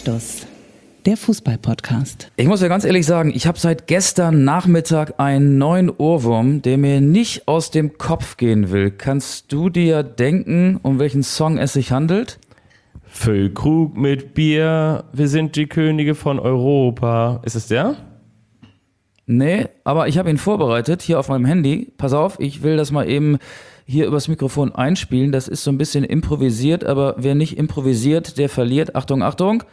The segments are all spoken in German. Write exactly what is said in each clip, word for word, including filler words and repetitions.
Anstoß, der Fußball-Podcast. Ich muss ja ganz ehrlich sagen, ich habe seit gestern Nachmittag einen neuen Ohrwurm, der mir nicht aus dem Kopf gehen will. Kannst du dir denken, um welchen Song es sich handelt? Füllkrug mit Bier, wir sind die Könige von Europa. Ist es der? Nee, aber ich habe ihn vorbereitet, hier auf meinem Handy. Pass auf, ich will das mal eben hier übers Mikrofon einspielen. Das ist so ein bisschen improvisiert, aber wer nicht improvisiert, der verliert. Achtung, Achtung.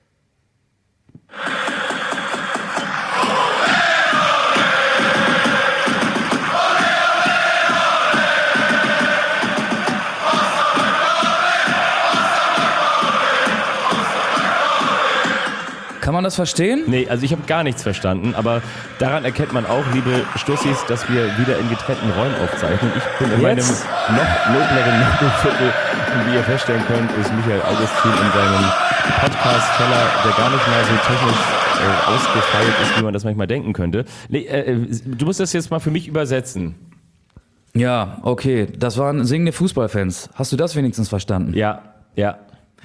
Kann man das verstehen? Nee, also ich habe gar nichts verstanden, aber daran erkennt man auch, liebe Stussis, dass wir wieder in getrennten Räumen aufzeichnen. Ich bin in Jetzt? meinem noch nobleren Nobelviertel und wie ihr feststellen könnt, ist Michael Augustin in seinem Podcast-Keller, der gar nicht mal so technisch äh, ausgefeilt ist, wie man das manchmal denken könnte. Nee, äh, du musst das jetzt mal für mich übersetzen. Ja, okay. Das waren singende Fußballfans. Hast du das wenigstens verstanden? Ja, ja.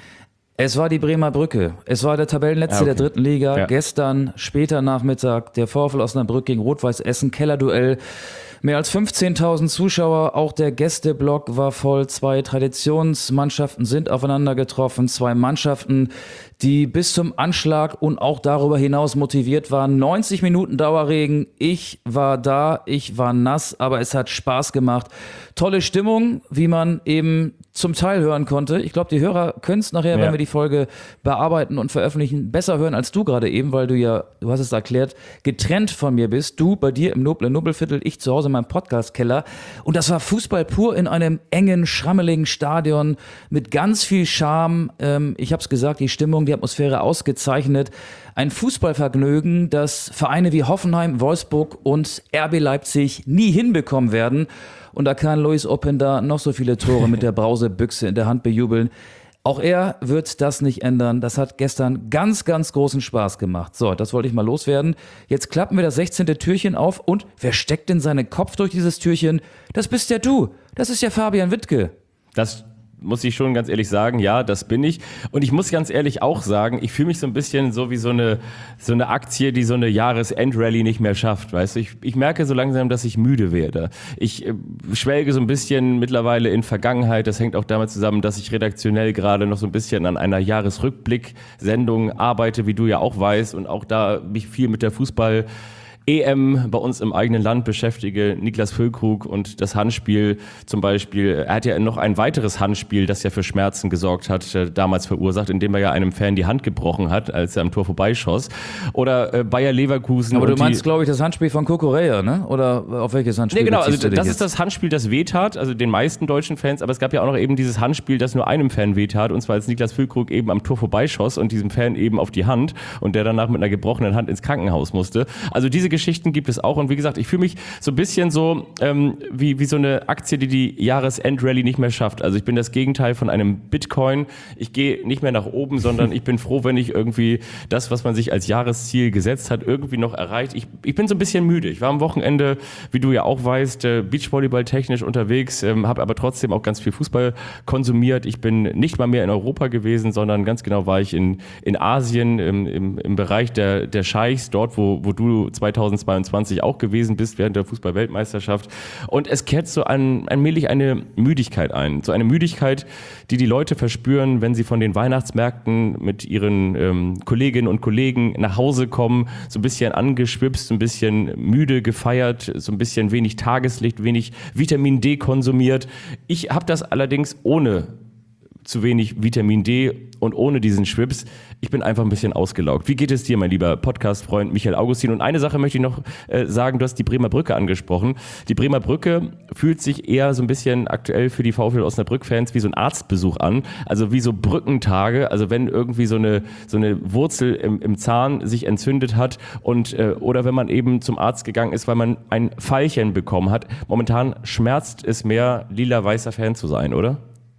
Es war die Bremer Brücke. Es war der Tabellenletzte Ah, okay. der dritten Liga. Ja. Gestern, später Nachmittag, der VfL Osnabrück gegen Rot-Weiß Essen, Kellerduell. Mehr als fünfzehntausend Zuschauer, auch der Gästeblock war voll. Zwei Traditionsmannschaften sind aufeinander getroffen. Zwei Mannschaften, die bis zum Anschlag und auch darüber hinaus motiviert waren. neunzig Minuten Dauerregen. Ich war da, ich war nass, aber es hat Spaß gemacht. Tolle Stimmung, wie man eben zum Teil hören konnte. Ich glaube, die Hörer können es nachher, Ja. wenn wir die Folge bearbeiten und veröffentlichen, besser hören als du gerade eben, weil du ja, du hast es erklärt, getrennt von mir bist. Du bei dir im Nobler Nobelviertel, ich zu Hause in meinem Podcast-Keller. Und das war Fußball pur in einem engen, schrammeligen Stadion mit ganz viel Charme. Ähm, ich habe es gesagt, die Stimmung, die Atmosphäre ausgezeichnet. Ein Fußballvergnügen, das Vereine wie Hoffenheim, Wolfsburg und R B Leipzig nie hinbekommen werden. Und da kann Lois Openda noch so viele Tore mit der Brausebüchse in der Hand bejubeln. Auch er wird das nicht ändern. Das hat gestern ganz, ganz großen Spaß gemacht. So, das wollte ich mal loswerden. Jetzt klappen wir das sechzehnte Türchen auf und wer steckt denn seinen Kopf durch dieses Türchen? Das bist ja du. Das ist ja Fabian Wittke. Das muss ich schon ganz ehrlich sagen, ja, das bin ich. Und ich muss ganz ehrlich auch sagen, ich fühle mich so ein bisschen so wie so eine, so eine Aktie, die so eine Jahresendrallye nicht mehr schafft, weißt du. Ich, ich merke so langsam, dass ich müde werde. Ich äh, schwelge so ein bisschen mittlerweile in Vergangenheit. Das hängt auch damit zusammen, dass ich redaktionell gerade noch so ein bisschen an einer Jahresrückblick-Sendung arbeite, wie du ja auch weißt. Und auch da mich viel mit der Fußball- E M bei uns im eigenen Land beschäftige, Niklas Füllkrug und das Handspiel zum Beispiel. Er hat ja noch ein weiteres Handspiel, das ja für Schmerzen gesorgt hat, äh, damals verursacht, indem er ja einem Fan die Hand gebrochen hat, als er am Tor vorbeischoss. Oder äh, Bayer Leverkusen. Aber du und meinst, die, glaube ich, das Handspiel von Cucurella, ne? Oder auf welches Handspiel Nee, genau, also beziehst du dich das jetzt? ist das Handspiel, das wehtat, also den meisten deutschen Fans, aber es gab ja auch noch eben dieses Handspiel, das nur einem Fan wehtat, und zwar als Niklas Füllkrug eben am Tor vorbeischoss und diesem Fan eben auf die Hand und der danach mit einer gebrochenen Hand ins Krankenhaus musste. Also diese Geschichten gibt es auch. Und wie gesagt, ich fühle mich so ein bisschen so ähm, wie, wie so eine Aktie, die die Jahresendrallye nicht mehr schafft. Also ich bin das Gegenteil von einem Bitcoin. Ich gehe nicht mehr nach oben, sondern ich bin froh, wenn ich irgendwie das, was man sich als Jahresziel gesetzt hat, irgendwie noch erreicht. Ich, ich bin so ein bisschen müde. Ich war am Wochenende, wie du ja auch weißt, äh, Beachvolleyball technisch unterwegs, ähm, habe aber trotzdem auch ganz viel Fußball konsumiert. Ich bin nicht mal mehr in Europa gewesen, sondern ganz genau war ich in, in Asien, im, im, im Bereich der, der Scheichs, dort, wo, wo du zweitausendzweiundzwanzig auch gewesen bist während der Fußball-Weltmeisterschaft. Und es kehrt so ein, allmählich eine Müdigkeit ein. So eine Müdigkeit, die die Leute verspüren, wenn sie von den Weihnachtsmärkten mit ihren ähm, Kolleginnen und Kollegen nach Hause kommen, so ein bisschen angeschwipst, so ein bisschen müde gefeiert, so ein bisschen wenig Tageslicht, wenig Vitamin D konsumiert. Ich habe das allerdings ohne zu wenig Vitamin D und ohne diesen Schwips. Ich bin einfach ein bisschen ausgelaugt. Wie geht es dir, mein lieber Podcast-Freund Michael Augustin? Und eine Sache möchte ich noch äh, sagen, du hast die Bremer Brücke angesprochen. Die Bremer Brücke fühlt sich eher so ein bisschen aktuell für die VfL Osnabrück-Fans wie so ein Arztbesuch an, also wie so Brückentage, also wenn irgendwie so eine, so eine Wurzel im, im Zahn sich entzündet hat und äh, oder wenn man eben zum Arzt gegangen ist, weil man ein Pfeilchen bekommen hat. Momentan schmerzt es mehr, lila-weißer Fan zu sein, oder?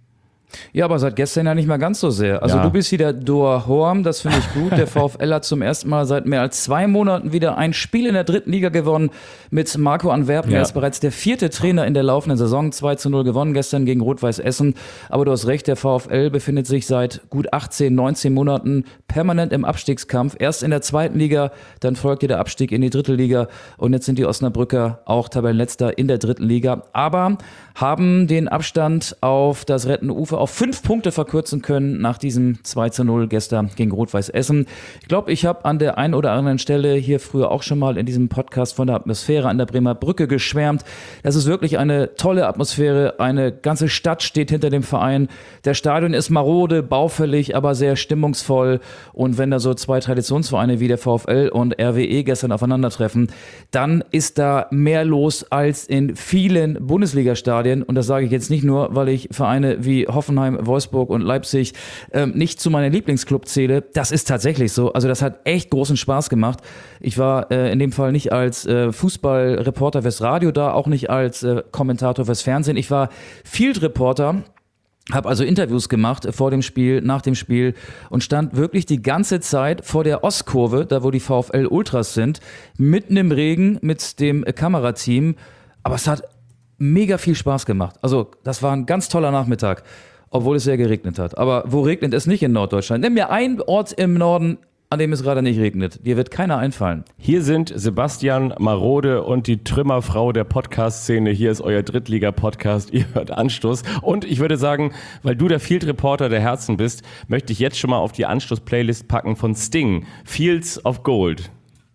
Ja, aber seit gestern ja nicht mehr ganz so sehr. Also Ja. du bist wieder Doa Horm, das finde ich gut. Der VfL hat zum ersten Mal seit mehr als zwei Monaten wieder ein Spiel in der dritten Liga gewonnen mit Marco Antwerpen. Ja. Er ist bereits der vierte Trainer in der laufenden Saison. zwei zu null gewonnen gestern gegen Rot-Weiß Essen. Aber du hast recht, der VfL befindet sich seit gut achtzehn, neunzehn Monaten permanent im Abstiegskampf. Erst in der zweiten Liga, dann folgte der Abstieg in die dritte Liga und jetzt sind die Osnabrücker auch Tabellenletzter in der dritten Liga. Aber haben den Abstand auf das rettende Ufer auf fünf Punkte verkürzen können nach diesem zwei zu null gestern gegen Rot-Weiß Essen. Ich glaube, ich habe an der einen oder anderen Stelle hier früher auch schon mal in diesem Podcast von der Atmosphäre an der Bremer Brücke geschwärmt. Das ist wirklich eine tolle Atmosphäre. Eine ganze Stadt steht hinter dem Verein. Der Stadion ist marode, baufällig, aber sehr stimmungsvoll. Und wenn da so zwei Traditionsvereine wie der VfL und R W E gestern aufeinandertreffen, dann ist da mehr los als in vielen Bundesliga-Stadien. Und das sage ich jetzt nicht nur, weil ich Vereine wie Hoffenheim, Wolfsburg und Leipzig ähm, nicht zu meinem Lieblingsclub zähle. Das ist tatsächlich so. Also das hat echt großen Spaß gemacht. Ich war äh, in dem Fall nicht als äh, Fußballreporter fürs Radio da, auch nicht als äh, Kommentator fürs Fernsehen. Ich war Field-Reporter, habe also Interviews gemacht vor dem Spiel, nach dem Spiel und stand wirklich die ganze Zeit vor der Ostkurve, da wo die VfL Ultras sind, mitten im Regen mit dem Kamerateam. Aber es hat mega viel Spaß gemacht. Also das war ein ganz toller Nachmittag, obwohl es sehr geregnet hat. Aber wo regnet es nicht in Norddeutschland? Nimm mir einen Ort im Norden, an dem es gerade nicht regnet. Dir wird keiner einfallen. Hier sind Sebastian Marode und die Trümmerfrau der Podcast-Szene. Hier ist euer Drittliga-Podcast. Ihr hört Anstoß. Und ich würde sagen, weil du der Field-Reporter der Herzen bist, möchte ich jetzt schon mal auf die Anstoß-Playlist packen von Sting. Fields of Gold.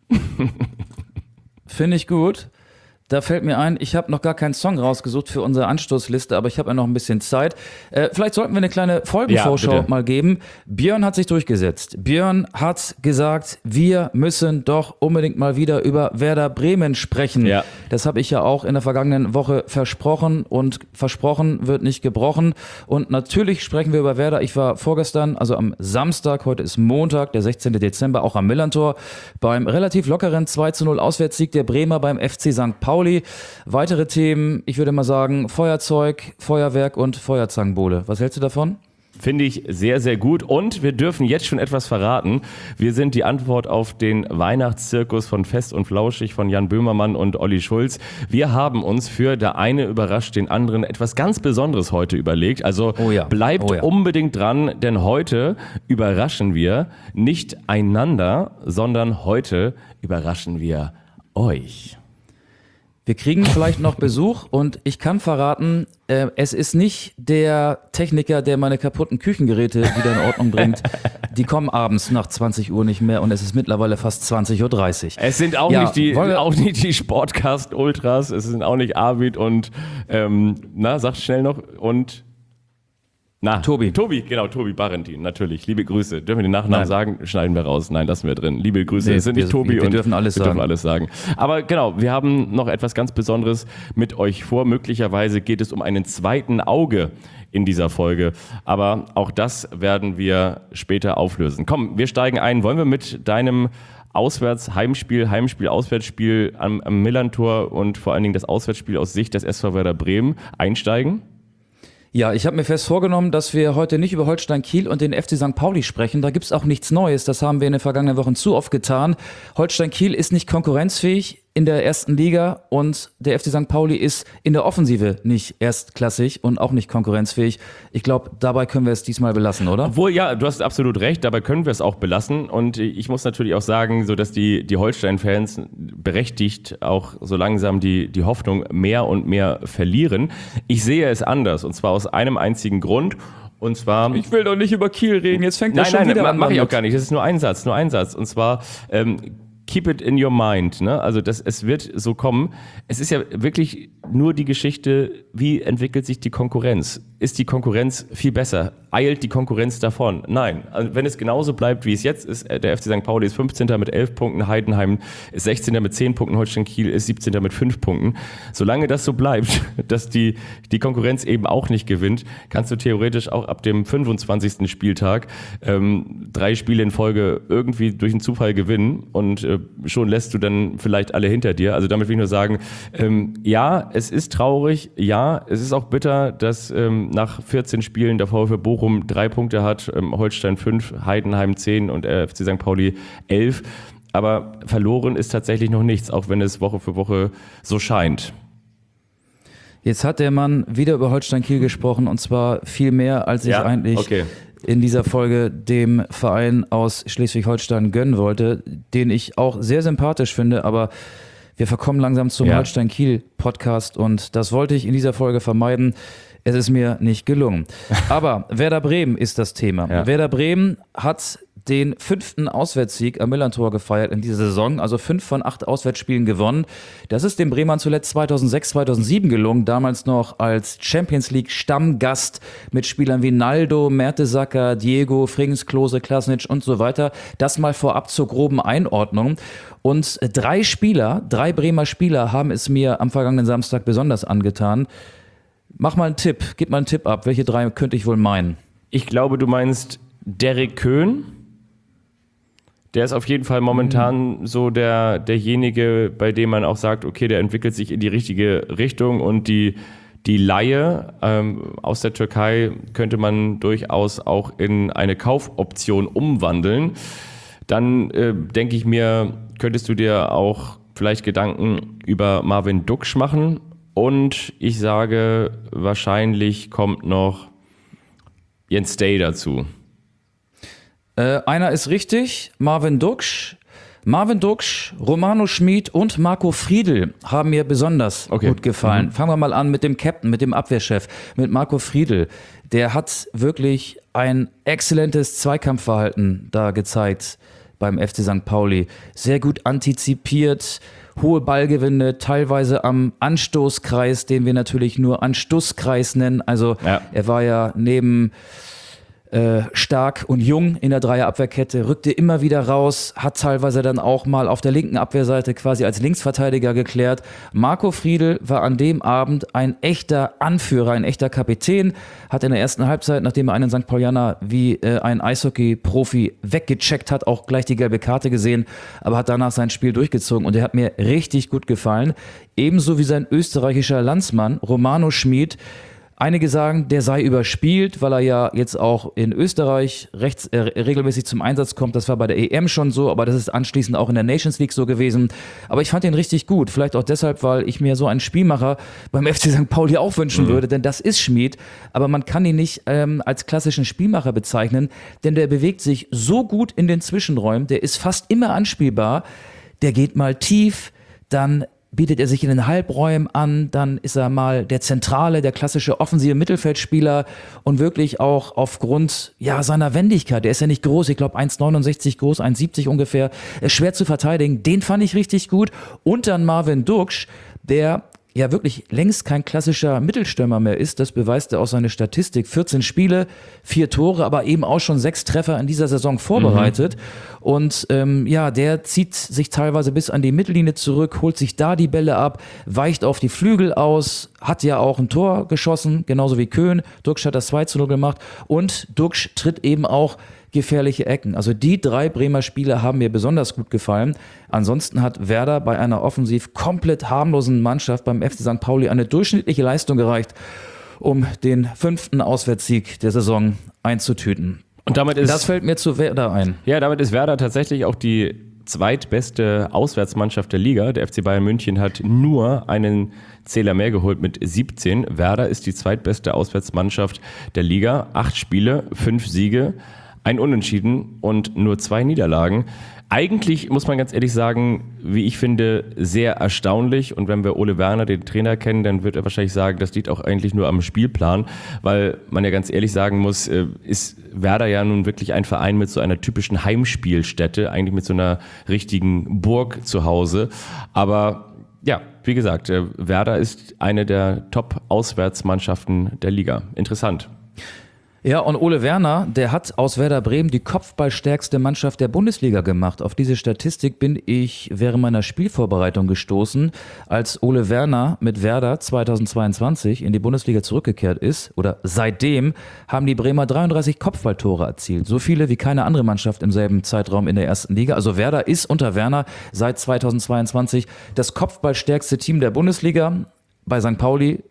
Finde ich gut. Da fällt mir ein, ich habe noch gar keinen Song rausgesucht für unsere Anstoßliste, aber ich habe ja noch ein bisschen Zeit. Äh, vielleicht sollten wir eine kleine Folgenvorschau Ja, mal geben. Björn hat sich durchgesetzt. Björn hat gesagt, wir müssen doch unbedingt mal wieder über Werder Bremen sprechen. Ja. Das habe ich ja auch in der vergangenen Woche versprochen und versprochen wird nicht gebrochen. Und natürlich sprechen wir über Werder. Ich war vorgestern, also am Samstag, heute ist Montag, der sechzehnten Dezember, auch am Millantor, beim relativ lockeren zwei zu null Auswärtssieg der Bremer beim F C Sankt Pauli. Weitere Themen, ich würde mal sagen, Feuerzeug, Feuerwerk und Feuerzangenbowle. Was hältst du davon? Finde ich sehr, sehr gut. Und wir dürfen jetzt schon etwas verraten. Wir sind die Antwort auf den Weihnachtszirkus von Fest und Flauschig von Jan Böhmermann und Olli Schulz. Wir haben uns für Der eine überrascht den anderen etwas ganz Besonderes heute überlegt. Also Oh ja. bleibt Oh ja. unbedingt dran, denn heute überraschen wir nicht einander, sondern heute überraschen wir euch. Wir kriegen vielleicht noch Besuch und ich kann verraten, äh, es ist nicht der Techniker, der meine kaputten Küchengeräte wieder in Ordnung bringt. Die kommen abends nach zwanzig Uhr nicht mehr und es ist mittlerweile fast zwanzig Uhr dreißig. Es sind auch, Ja, nicht, die, wollen wir- auch nicht die Sportcast-Ultras, es sind auch nicht Arvid und, ähm, na, sag schnell noch, und... Na, Tobi. Tobi, genau, Tobi Barentin, natürlich. Liebe Grüße. Dürfen wir den Nachnamen Nein. sagen? Schneiden wir raus. Nein, lassen wir drin. Liebe Grüße. Nee, es sind nicht wir- Tobi wir und dürfen alles wir dürfen sagen. alles sagen. Aber genau, wir haben noch etwas ganz Besonderes mit euch vor. Möglicherweise geht es um einen zweiten Auge in dieser Folge. Aber auch das werden wir später auflösen. Komm, wir steigen ein. Wollen wir mit deinem Auswärts, Heimspiel, Heimspiel, Auswärtsspiel am, am Millantor und vor allen Dingen das Auswärtsspiel aus Sicht des S V Werder Bremen einsteigen? Ja, ich habe mir fest vorgenommen, dass wir heute nicht über Holstein Kiel und den F C Sankt Pauli sprechen. Da gibt's auch nichts Neues. Das haben wir in den vergangenen Wochen zu oft getan. Holstein Kiel ist nicht konkurrenzfähig in der ersten Liga und der F C Sankt Pauli ist in der Offensive nicht erstklassig und auch nicht konkurrenzfähig. Ich glaube, dabei können wir es diesmal belassen, oder? Obwohl, ja, du hast absolut recht, dabei können wir es auch belassen. Und ich muss natürlich auch sagen, so dass die, die Holstein-Fans berechtigt auch so langsam die, die Hoffnung mehr und mehr verlieren. Ich sehe es anders, und zwar aus einem einzigen Grund. Und zwar... Ich will doch nicht über Kiel reden. Jetzt fängt Nein, das schon nein, wieder ma- an. mach ich auch damit. gar nicht. Das ist nur ein Satz, nur ein Satz. Und zwar... Ähm, Keep it in your mind, ne? Also das, es wird so kommen. Es ist ja wirklich nur die Geschichte, wie entwickelt sich die Konkurrenz? Ist die Konkurrenz viel besser? Eilt die Konkurrenz davon? Nein. Also wenn es genauso bleibt, wie es jetzt ist, der F C Sankt Pauli ist fünfzehnter mit elf Punkten, Heidenheim ist sechzehnter mit zehn Punkten, Holstein Kiel ist siebzehnter mit fünf Punkten. Solange das so bleibt, dass die, die Konkurrenz eben auch nicht gewinnt, kannst du theoretisch auch ab dem fünfundzwanzigsten Spieltag ähm, drei Spiele in Folge irgendwie durch einen Zufall gewinnen und äh, schon lässt du dann vielleicht alle hinter dir. Also damit will ich nur sagen, ähm, ja, es ist traurig, ja, es ist auch bitter, dass ähm, nach vierzehn Spielen der VfL Bochum drei Punkte hat, ähm, Holstein fünf, Heidenheim zehn und der F C Sankt Pauli elf. Aber verloren ist tatsächlich noch nichts, auch wenn es Woche für Woche so scheint. Jetzt hat der Mann wieder über Holstein Kiel gesprochen und zwar viel mehr, als ich Ja, eigentlich okay. in dieser Folge dem Verein aus Schleswig-Holstein gönnen wollte, den ich auch sehr sympathisch finde, aber wir verkommen langsam zum Ja. Holstein Kiel Podcast und das wollte ich in dieser Folge vermeiden. Es ist mir nicht gelungen. Aber Werder Bremen ist das Thema. Ja. Werder Bremen hat den fünften Auswärtssieg am Millerntor gefeiert in dieser Saison, also fünf von acht Auswärtsspielen gewonnen. Das ist den Bremern zuletzt zweitausendsechs, zweitausendsieben gelungen, damals noch als Champions League Stammgast mit Spielern wie Naldo, Mertesacker, Diego, Frings, Klose, Klasnic und so weiter. Das mal vorab zur groben Einordnung. Und drei Spieler, drei Bremer Spieler haben es mir am vergangenen Samstag besonders angetan. Mach mal einen Tipp, gib mal einen Tipp ab. Welche drei könnte ich wohl meinen? Ich glaube, du meinst Derek Köhn. Der ist auf jeden Fall momentan so der, derjenige, bei dem man auch sagt, okay, der entwickelt sich in die richtige Richtung und die, die Leihe ähm, aus der Türkei könnte man durchaus auch in eine Kaufoption umwandeln. Dann äh, denke ich mir, könntest du dir auch vielleicht Gedanken über Marvin Duksch machen. Und ich sage, wahrscheinlich kommt noch Jens Day dazu. Äh, einer ist richtig, Marvin Duksch. Marvin Duksch, Romano Schmid und Marco Friedl haben mir besonders Okay. gut gefallen. Mhm. Fangen wir mal an mit dem Captain, mit dem Abwehrchef, mit Marco Friedl. Der hat wirklich ein exzellentes Zweikampfverhalten da gezeigt beim F C Sankt Pauli. Sehr gut antizipiert, hohe Ballgewinne, teilweise am Anstoßkreis, den wir natürlich nur Anstoßkreis nennen. Also Ja. er war ja neben äh, stark und jung in der Dreierabwehrkette, rückte immer wieder raus, hat teilweise dann auch mal auf der linken Abwehrseite quasi als Linksverteidiger geklärt. Marco Friedl war an dem Abend ein echter Anführer, ein echter Kapitän, hat in der ersten Halbzeit, nachdem er einen Sankt Paulianer wie äh, ein Eishockey-Profi weggecheckt hat, auch gleich die gelbe Karte gesehen, aber hat danach sein Spiel durchgezogen und er hat mir richtig gut gefallen. Ebenso wie sein österreichischer Landsmann Romano Schmid. Einige sagen, der sei überspielt, weil er ja jetzt auch in Österreich rechts, äh, regelmäßig zum Einsatz kommt. Das war bei der E M schon so, aber das ist anschließend auch in der Nations League so gewesen. Aber ich fand ihn richtig gut. Vielleicht auch deshalb, weil ich mir so einen Spielmacher beim F C Sankt Pauli auch wünschen mhm. würde, denn das ist Schmid. Aber man kann ihn nicht ähm, als klassischen Spielmacher bezeichnen, denn der bewegt sich so gut in den Zwischenräumen, der ist fast immer anspielbar. Der geht mal tief, dann bietet er sich in den Halbräumen an, dann ist er mal der zentrale, der klassische offensive Mittelfeldspieler und wirklich auch aufgrund ja, seiner Wendigkeit, der ist ja nicht groß, ich glaube eins neunundsechzig groß, eins siebzig ungefähr, ist schwer zu verteidigen, den fand ich richtig gut. Und dann Marvin Duksch, der ja wirklich längst kein klassischer Mittelstürmer mehr ist, das beweist er auch seine Statistik. vierzehn Spiele, vier Tore, aber eben auch schon sechs Treffer in dieser Saison vorbereitet. Mhm. Und ähm, ja, der zieht sich teilweise bis an die Mittellinie zurück, holt sich da die Bälle ab, weicht auf die Flügel aus, hat ja auch ein Tor geschossen, genauso wie Köhn. Duksch hat das zwei zu null gemacht und Duksch tritt eben auch gefährliche Ecken. Also die drei Bremer Spieler haben mir besonders gut gefallen. Ansonsten hat Werder bei einer offensiv komplett harmlosen Mannschaft beim F C Sankt Pauli eine durchschnittliche Leistung gereicht, um den fünften Auswärtssieg der Saison einzutüten. Und damit ist, das fällt mir zu Werder ein. Ja, damit ist Werder tatsächlich auch die zweitbeste Auswärtsmannschaft der Liga. Der F C Bayern München hat nur einen Zähler mehr geholt mit siebzehn. Werder ist die zweitbeste Auswärtsmannschaft der Liga. Acht Spiele, fünf Siege, ein Unentschieden und nur zwei Niederlagen. Eigentlich muss man ganz ehrlich sagen, wie ich finde, sehr erstaunlich. Und wenn wir Ole Werner, den Trainer, kennen, dann wird er wahrscheinlich sagen, das liegt auch eigentlich nur am Spielplan. Weil man ja ganz ehrlich sagen muss, ist Werder ja nun wirklich ein Verein mit so einer typischen Heimspielstätte, eigentlich mit so einer richtigen Burg zu Hause. Aber ja, wie gesagt, Werder ist eine der Top-Auswärtsmannschaften der Liga. Interessant. Ja, und Ole Werner, der hat aus Werder Bremen die kopfballstärkste Mannschaft der Bundesliga gemacht. Auf diese Statistik bin ich während meiner Spielvorbereitung gestoßen, als Ole Werner mit Werder zweitausendzweiundzwanzig in die Bundesliga zurückgekehrt ist. Oder seitdem haben die Bremer dreiunddreißig Kopfballtore erzielt. So viele wie keine andere Mannschaft im selben Zeitraum in der ersten Liga. Also Werder ist unter Werner seit zweitausendzweiundzwanzig das kopfballstärkste Team der Bundesliga. Bei Sankt Pauli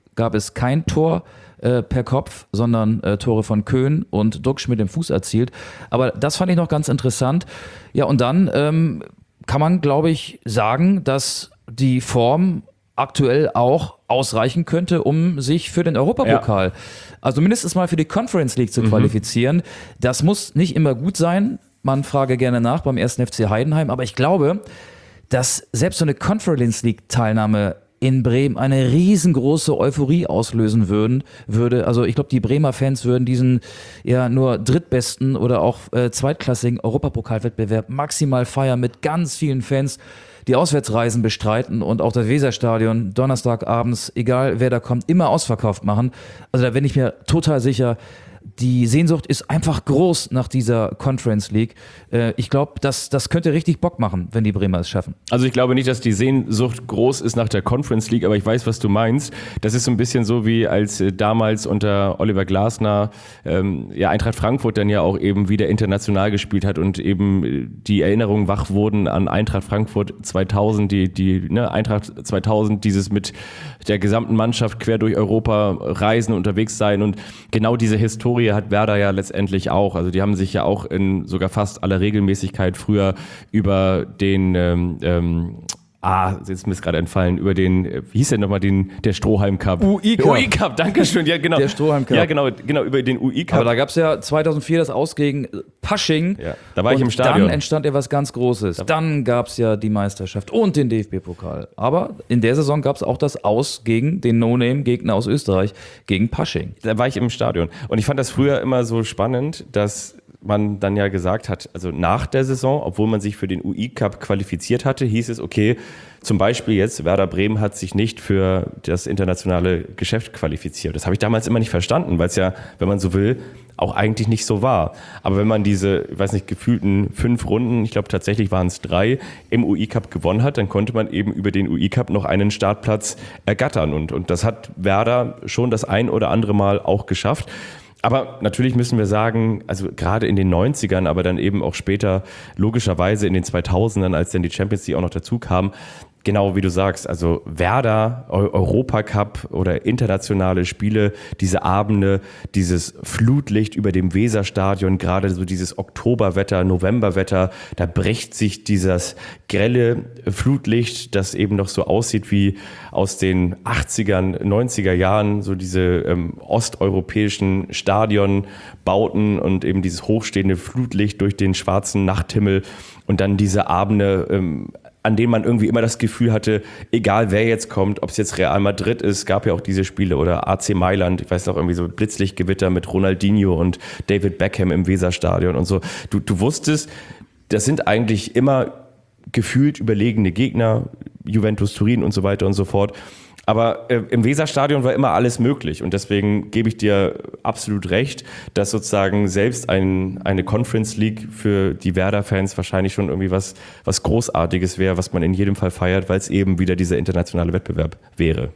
gab es kein Tor äh, per Kopf, sondern äh, Tore von Köhn und Duxch mit dem Fuß erzielt. Aber das fand ich noch ganz interessant. Ja, und dann ähm, kann man, glaube ich, sagen, dass die Form aktuell auch ausreichen könnte, um sich für den Europapokal, ja. also mindestens mal für die Conference League zu mhm. qualifizieren. Das muss nicht immer gut sein. Man frage gerne nach beim ersten F C Heidenheim. Aber ich glaube, dass selbst so eine Conference League Teilnahme in Bremen eine riesengroße Euphorie auslösen würden, würde. Also ich glaube, die Bremer Fans würden diesen ja nur drittbesten oder auch äh, zweitklassigen Europapokalwettbewerb maximal feiern mit ganz vielen Fans, die Auswärtsreisen bestreiten und auch das Weserstadion Donnerstagabends, egal wer da kommt, immer ausverkauft machen. Also da bin ich mir total sicher, die Sehnsucht ist einfach groß nach dieser Conference League. Ich glaube, das, das könnte richtig Bock machen, wenn die Bremer es schaffen. Also ich glaube nicht, dass die Sehnsucht groß ist nach der Conference League, aber ich weiß, was du meinst. Das ist so ein bisschen so wie als damals unter Oliver Glasner ähm, ja, Eintracht Frankfurt dann ja auch eben wieder international gespielt hat und eben die Erinnerungen wach wurden an Eintracht Frankfurt zweitausend, die, die ne, Eintracht zweitausend, dieses mit der gesamten Mannschaft quer durch Europa reisen, unterwegs sein und genau diese Historie hat Werder ja letztendlich auch. Also die haben sich ja auch in sogar fast aller Regelmäßigkeit früher über den ähm, ähm, Ah, jetzt ist mir gerade entfallen, über den, wie hieß der nochmal, den, der Strohhalm Cup? U I Cup. U I Cup, danke schön, ja genau. Der Strohhalm Cup. Ja genau, genau, über den U I Cup. Aber da gab es ja zweitausendvier das Aus gegen Pasching. Ja, da war ich im Stadion. Dann entstand ja was ganz Großes. Dann gab es ja die Meisterschaft und den D F B-Pokal. Aber in der Saison gab es auch das Aus gegen den No-Name-Gegner aus Österreich, gegen Pasching. Da war ich im Stadion. Und ich fand das früher immer so spannend, dass man dann ja gesagt hat, also nach der Saison, obwohl man sich für den U I Cup qualifiziert hatte, hieß es, okay, zum Beispiel jetzt, Werder Bremen hat sich nicht für das internationale Geschäft qualifiziert. Das habe ich damals immer nicht verstanden, weil es ja, wenn man so will, auch eigentlich nicht so war. Aber wenn man diese, ich weiß nicht, gefühlten fünf Runden, ich glaube tatsächlich waren es drei, im U I Cup gewonnen hat, dann konnte man eben über den U I Cup noch einen Startplatz ergattern. Und, und das hat Werder schon das ein oder andere Mal auch geschafft. Aber natürlich müssen wir sagen, also gerade in den neunzigern, aber dann eben auch später logischerweise in den zweitausendern, als dann die Champions League auch noch dazu kam, genau wie du sagst, also Werder, Europacup oder internationale Spiele, diese Abende, dieses Flutlicht über dem Weserstadion, gerade so dieses Oktoberwetter, Novemberwetter, da bricht sich dieses grelle Flutlicht, das eben noch so aussieht wie aus den achtzigern, neunziger Jahren, so diese ähm, osteuropäischen Stadionbauten und eben dieses hochstehende Flutlicht durch den schwarzen Nachthimmel und dann diese Abende, ähm, an denen man irgendwie immer das Gefühl hatte, egal wer jetzt kommt, ob es jetzt Real Madrid ist, gab ja auch diese Spiele, oder A C Mailand, ich weiß noch, irgendwie so Blitzlichtgewitter mit Ronaldinho und David Beckham im Weserstadion und so. Du, du wusstest, das sind eigentlich immer gefühlt überlegene Gegner, Juventus Turin und so weiter und so fort. Aber äh, im Weserstadion war immer alles möglich und deswegen gebe ich dir absolut recht, dass sozusagen selbst ein, eine Conference League für die Werder-Fans wahrscheinlich schon irgendwie was, was Großartiges wäre, was man in jedem Fall feiert, weil es eben wieder dieser internationale Wettbewerb wäre.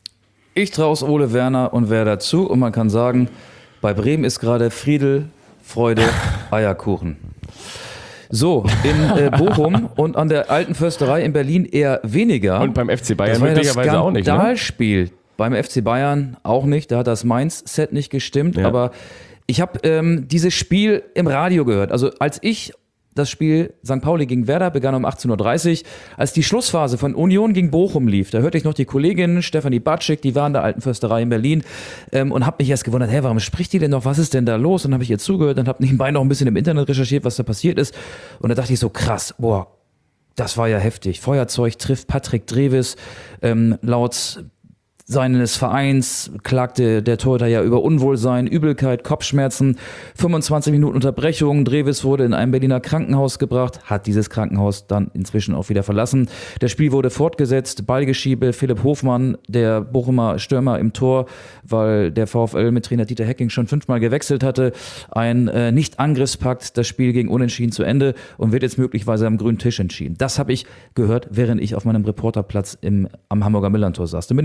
Ich traue es Ole Werner und Werder zu und man kann sagen, bei Bremen ist gerade Friedel, Freude, Eierkuchen. So, in äh, Bochum und an der Alten Försterei in Berlin eher weniger. Und beim F C Bayern das war möglicherweise ja auch nicht. Das Skandalspiel. Ne? Beim F C Bayern auch nicht. Da hat das Mainz-Set nicht gestimmt. Ja. Aber ich habe ähm, dieses Spiel im Radio gehört. Also als ich das Spiel Sankt Pauli gegen Werder begann um achtzehn Uhr dreißig, als die Schlussphase von Union gegen Bochum lief, da hörte ich noch die Kollegin Stefanie Batschik, die war in der Alten Försterei in Berlin ähm, und habe mich erst gewundert, hä, warum spricht die denn noch, was ist denn da los? Und dann habe ich ihr zugehört und habe nebenbei noch ein bisschen im Internet recherchiert, was da passiert ist und da dachte ich so, krass, boah, das war ja heftig. Feuerzeug trifft Patrick Dreves, ähm, laut seines Vereins klagte der Torhüter ja über Unwohlsein, Übelkeit, Kopfschmerzen, fünfundzwanzig Minuten Unterbrechung. Dreves wurde in ein Berliner Krankenhaus gebracht, hat dieses Krankenhaus dann inzwischen auch wieder verlassen. Das Spiel wurde fortgesetzt, Ballgeschiebe, Philipp Hofmann, der Bochumer Stürmer im Tor, weil der VfL mit Trainer Dieter Hecking schon fünfmal gewechselt hatte. Ein äh, Nicht-Angriffspakt, das Spiel ging unentschieden zu Ende und wird jetzt möglicherweise am grünen Tisch entschieden. Das habe ich gehört, während ich auf meinem Reporterplatz im, am Hamburger Millerntor saß. Dann bin ich abends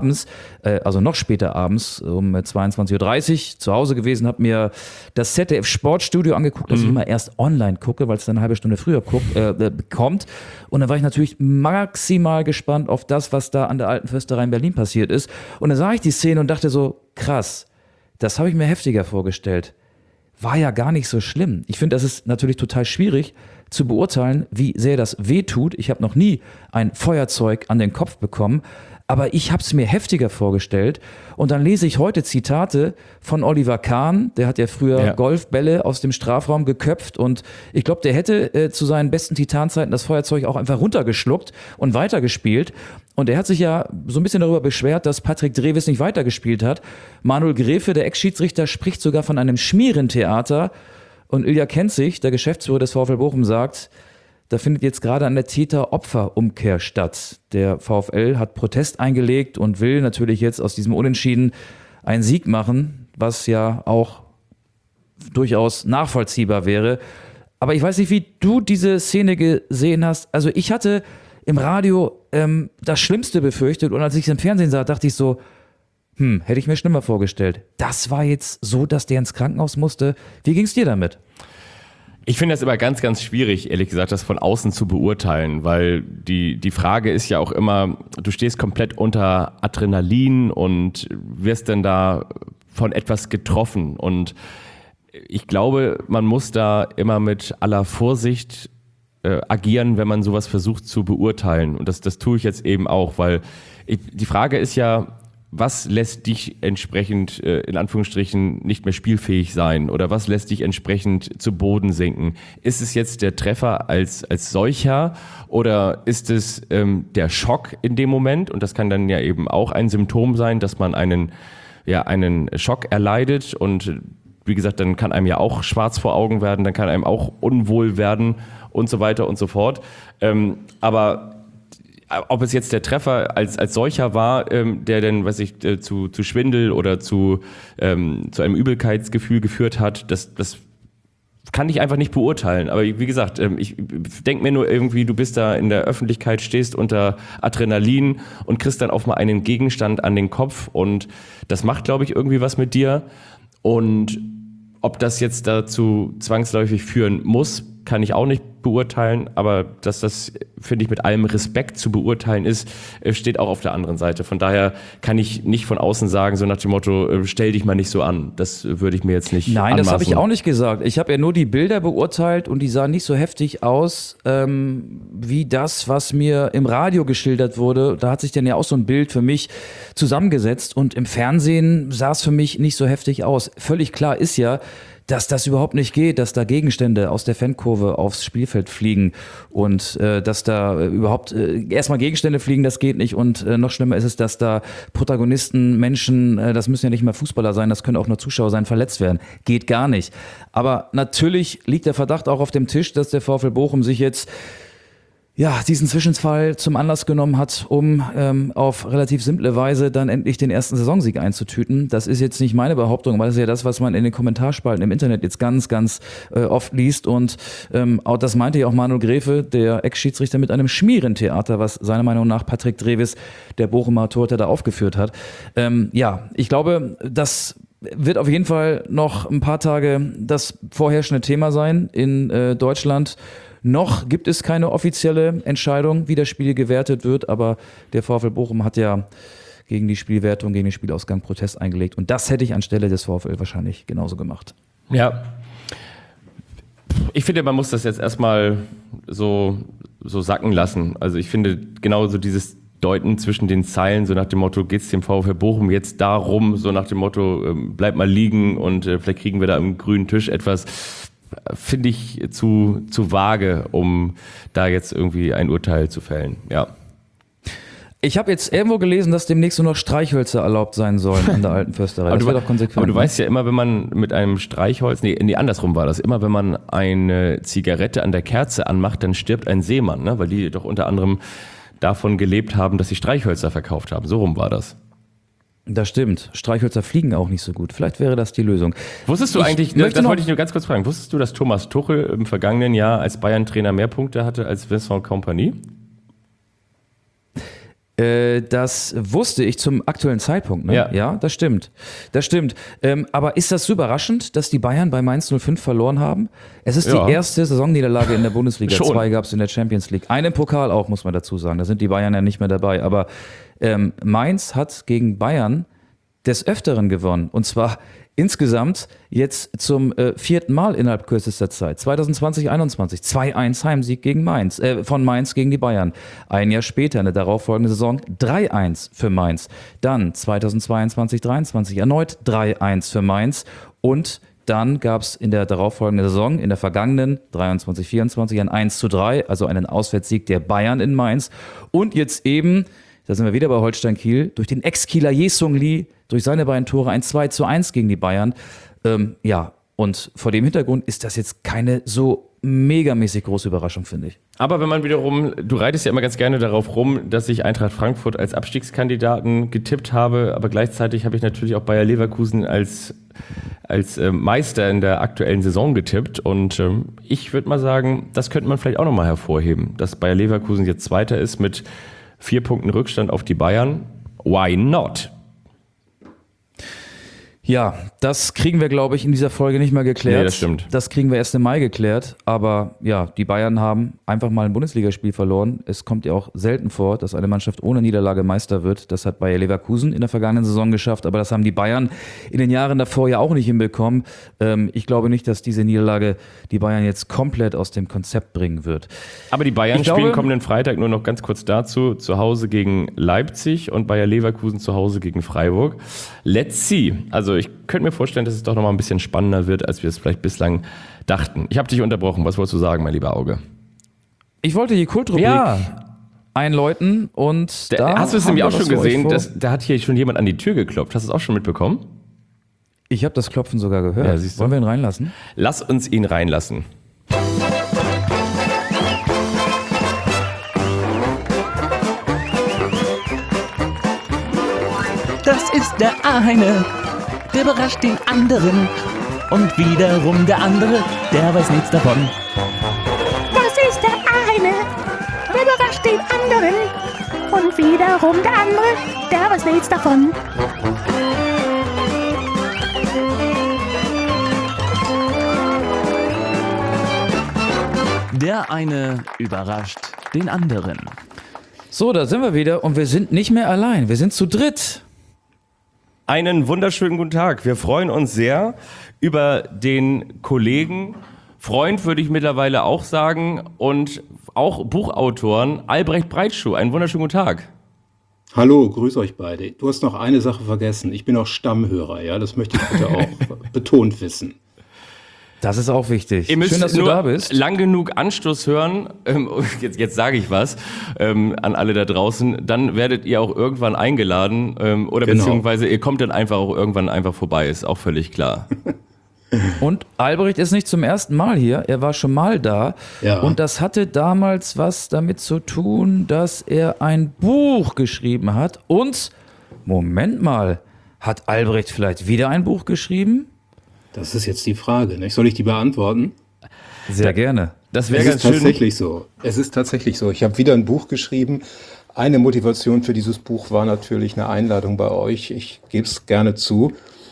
abends, äh, also noch später abends, um zweiundzwanzig Uhr dreißig zu Hause gewesen, habe mir das Z D F Sportstudio angeguckt, das mhm. ich immer erst online gucke, weil es dann eine halbe Stunde früher guck, äh, kommt. Und dann war ich natürlich maximal gespannt auf das, was da an der Alten Försterei in Berlin passiert ist. Und dann sah ich die Szene und dachte so, krass, das habe ich mir heftiger vorgestellt. War ja gar nicht so schlimm. Ich finde, das ist natürlich total schwierig zu beurteilen, wie sehr das wehtut. Ich habe noch nie ein Feuerzeug an den Kopf bekommen, aber ich habe es mir heftiger vorgestellt. Und dann lese ich heute Zitate von Oliver Kahn, der hat ja früher ja. Golfbälle aus dem Strafraum geköpft und ich glaube, der hätte äh, zu seinen besten Titanzeiten das Feuerzeug auch einfach runtergeschluckt und weitergespielt. Und er hat sich ja so ein bisschen darüber beschwert, dass Patrick Drewes nicht weitergespielt hat. Manuel Gräfe, der Ex-Schiedsrichter, spricht sogar von einem Schmierentheater. Und Ilja Kenzig, der Geschäftsführer des VfL Bochum, sagt, da findet jetzt gerade an der Täter-Opfer-Umkehr statt. Der VfL hat Protest eingelegt und will natürlich jetzt aus diesem Unentschieden einen Sieg machen, was ja auch durchaus nachvollziehbar wäre. Aber ich weiß nicht, wie du diese Szene gesehen hast. Also ich hatte im Radio ähm, das Schlimmste befürchtet und als ich es im Fernsehen sah, dachte ich so, hm, hätte ich mir schlimmer vorgestellt. Das war jetzt so, dass der ins Krankenhaus musste. Wie ging es dir damit? Ich finde das immer ganz, ganz schwierig, ehrlich gesagt, das von außen zu beurteilen, weil die, die Frage ist ja auch immer, du stehst komplett unter Adrenalin und wirst dann da von etwas getroffen. Und ich glaube, man muss da immer mit aller Vorsicht äh, agieren, wenn man sowas versucht zu beurteilen. Und das, das tue ich jetzt eben auch, weil ich, die Frage ist ja, was lässt dich entsprechend, äh, in Anführungsstrichen, nicht mehr spielfähig sein? Oder was lässt dich entsprechend zu Boden sinken? Ist es jetzt der Treffer als, als solcher oder ist es ähm, der Schock in dem Moment? Und das kann dann ja eben auch ein Symptom sein, dass man einen, ja, einen Schock erleidet. Und wie gesagt, dann kann einem ja auch schwarz vor Augen werden, dann kann einem auch unwohl werden und so weiter und so fort. Ähm, aber ob es jetzt der Treffer als, als solcher war, ähm, der dann, weiß ich, äh, zu, zu Schwindel oder zu, ähm, zu einem Übelkeitsgefühl geführt hat, das, das kann ich einfach nicht beurteilen. Aber wie gesagt, ähm, ich denke mir nur irgendwie, du bist da in der Öffentlichkeit, stehst unter Adrenalin und kriegst dann auch mal einen Gegenstand an den Kopf und das macht, glaube ich, irgendwie was mit dir. Und ob das jetzt dazu zwangsläufig führen muss, kann ich auch nicht beurteilen, aber dass das, finde ich, mit allem Respekt zu beurteilen ist, steht auch auf der anderen Seite. Von daher kann ich nicht von außen sagen, so nach dem Motto, stell dich mal nicht so an. Das würde ich mir jetzt nicht Nein, anmaßen. das habe ich auch nicht gesagt. Ich habe ja nur die Bilder beurteilt und die sahen nicht so heftig aus, ähm, wie das, was mir im Radio geschildert wurde. Da hat sich dann ja auch so ein Bild für mich zusammengesetzt und im Fernsehen sah es für mich nicht so heftig aus. Völlig klar ist ja, dass das überhaupt nicht geht, dass da Gegenstände aus der Fankurve aufs Spielfeld fliegen und äh, dass da äh, überhaupt äh, erstmal Gegenstände fliegen, das geht nicht und äh, noch schlimmer ist es, dass da Protagonisten, Menschen, äh, das müssen ja nicht mal Fußballer sein, das können auch nur Zuschauer sein, verletzt werden. Geht gar nicht. Aber natürlich liegt der Verdacht auch auf dem Tisch, dass der VfL Bochum sich jetzt ja, diesen Zwischenfall zum Anlass genommen hat, um ähm, auf relativ simple Weise dann endlich den ersten Saisonsieg einzutüten. Das ist jetzt nicht meine Behauptung, aber das ist ja das, was man in den Kommentarspalten im Internet jetzt ganz, ganz äh, oft liest. Und ähm, auch das meinte ja auch Manuel Gräfe, der Ex-Schiedsrichter, mit einem Schmierentheater, was seiner Meinung nach Patrick Drewes, der Bochumer Torhüter, da aufgeführt hat. Ähm, ja, ich glaube, das wird auf jeden Fall noch ein paar Tage das vorherrschende Thema sein in äh, Deutschland. Noch gibt es keine offizielle Entscheidung, wie das Spiel gewertet wird, aber der VfL Bochum hat ja gegen die Spielwertung, gegen den Spielausgang Protest eingelegt und das hätte ich anstelle des VfL wahrscheinlich genauso gemacht. Ja, ich finde, man muss das jetzt erstmal so, so sacken lassen. Also ich finde genauso dieses Deuten zwischen den Zeilen, so nach dem Motto, geht es dem VfL Bochum jetzt darum, so nach dem Motto, bleib mal liegen und vielleicht kriegen wir da am grünen Tisch etwas, finde ich zu, zu vage, um da jetzt irgendwie ein Urteil zu fällen. Ja. Ich habe jetzt irgendwo gelesen, dass demnächst nur noch Streichhölzer erlaubt sein sollen an der Alten Försterei. Das wäre doch konsequent. Aber du weißt ja immer, wenn man mit einem Streichholz, nee, nee, andersrum war das, immer wenn man eine Zigarette an der Kerze anmacht, dann stirbt ein Seemann, ne? Weil die doch unter anderem davon gelebt haben, dass sie Streichhölzer verkauft haben. So rum war das. Das stimmt. Streichhölzer fliegen auch nicht so gut. Vielleicht wäre das die Lösung. Wusstest du ich eigentlich, das, das wollte ich nur ganz kurz fragen, wusstest du, dass Thomas Tuchel im vergangenen Jahr als Bayern-Trainer mehr Punkte hatte als Vincent Kompany? Äh, das wusste ich zum aktuellen Zeitpunkt. Ne? Ja. ja, das stimmt. Das stimmt. Ähm, aber ist das so überraschend, dass die Bayern bei Mainz null fünf verloren haben? Es ist Ja. die erste Saisonniederlage in der Bundesliga. Schon. Zwei gab es in der Champions League. Eine im Pokal auch, muss man dazu sagen. Da sind die Bayern ja nicht mehr dabei. Aber ähm, Mainz hat gegen Bayern des Öfteren gewonnen. Und zwar insgesamt jetzt zum äh, vierten Mal innerhalb kürzester Zeit. zwanzig zwanzig einundzwanzig. zwei eins Heimsieg gegen Mainz, äh, von Mainz gegen die Bayern. Ein Jahr später, in der darauffolgenden Saison, drei eins für Mainz. Dann zweitausendzweiundzwanzig dreiundzwanzig erneut drei eins für Mainz. Und dann gab es in der darauffolgenden Saison, in der vergangenen dreiundzwanzig vierundzwanzig, ein eins zu drei, also einen Auswärtssieg der Bayern in Mainz. Und jetzt eben, da sind wir wieder bei Holstein Kiel, durch den Ex-Kieler Jesung Lee, durch seine beiden Tore ein zwei zu eins gegen die Bayern. Ähm, ja, und vor dem Hintergrund ist das jetzt keine so megamäßig große Überraschung, finde ich. Aber wenn man wiederum, du reitest ja immer ganz gerne darauf rum, dass ich Eintracht Frankfurt als Abstiegskandidaten getippt habe, aber gleichzeitig habe ich natürlich auch Bayer Leverkusen als, als äh, Meister in der aktuellen Saison getippt und ähm, ich würde mal sagen, das könnte man vielleicht auch nochmal hervorheben, dass Bayer Leverkusen jetzt Zweiter ist mit vier Punkten Rückstand auf die Bayern. Why not? Ja, das kriegen wir, glaube ich, in dieser Folge nicht mehr geklärt. Nee, das stimmt. Das kriegen wir erst im Mai geklärt. Aber ja, die Bayern haben einfach mal ein Bundesligaspiel verloren. Es kommt ja auch selten vor, dass eine Mannschaft ohne Niederlage Meister wird. Das hat Bayer Leverkusen in der vergangenen Saison geschafft. Aber das haben die Bayern in den Jahren davor ja auch nicht hinbekommen. Ähm, ich glaube nicht, dass diese Niederlage die Bayern jetzt komplett aus dem Konzept bringen wird. Aber die Bayern Ich spielen glaube- kommenden Freitag, nur noch ganz kurz dazu, zu Hause gegen Leipzig und Bayer Leverkusen zu Hause gegen Freiburg. Let's see. Also ich könnte mir vorstellen, dass es doch noch mal ein bisschen spannender wird, als wir es vielleicht bislang dachten. Ich habe dich unterbrochen. Was wolltest du sagen, mein lieber Auge? Ich wollte die Kultrubrik einläuten und Der, da hast du es haben nämlich wir auch was schon für euch gesehen? vor. Dass, da hat hier schon jemand an die Tür geklopft. Hast du es auch schon mitbekommen? Ich habe das Klopfen sogar gehört. Ja, siehst du. Wollen wir ihn reinlassen? Lass uns ihn reinlassen. Das ist der eine, der überrascht den anderen. Und wiederum der andere, der weiß nichts davon. Das ist der eine, der überrascht den anderen. Und wiederum der andere, der weiß nichts davon. Der eine überrascht den anderen. So, da sind wir wieder und wir sind nicht mehr allein. Wir sind zu dritt. Einen wunderschönen guten Tag. Wir freuen uns sehr über den Kollegen, Freund würde ich mittlerweile auch sagen, und auch Buchautoren Albrecht Breitschuh. Einen wunderschönen guten Tag. Hallo, grüß euch beide. Du hast noch eine Sache vergessen. Ich bin auch Stammhörer, ja, das möchte ich bitte auch betont wissen. Das ist auch wichtig. Ihr müsst Schön, dass du nur da bist. lang genug Anstoß hören, ähm, jetzt, jetzt sage ich was ähm, an alle da draußen, dann werdet ihr auch irgendwann eingeladen ähm, oder Genau. beziehungsweise ihr kommt dann einfach auch irgendwann einfach vorbei, ist auch völlig klar. Und Albrecht ist nicht zum ersten Mal hier, er war schon mal da. Ja. Und das hatte damals was damit zu tun, dass er ein Buch geschrieben hat. Und, Moment mal, hat Albrecht vielleicht wieder ein Buch geschrieben? Das ist jetzt die Frage, nicht? Soll ich die beantworten? Sehr gerne. Das wäre Es ist ganz schön. tatsächlich so. Es ist tatsächlich so. Ich habe wieder ein Buch geschrieben. Eine Motivation für dieses Buch war natürlich eine Einladung bei euch. Ich gebe es gerne zu.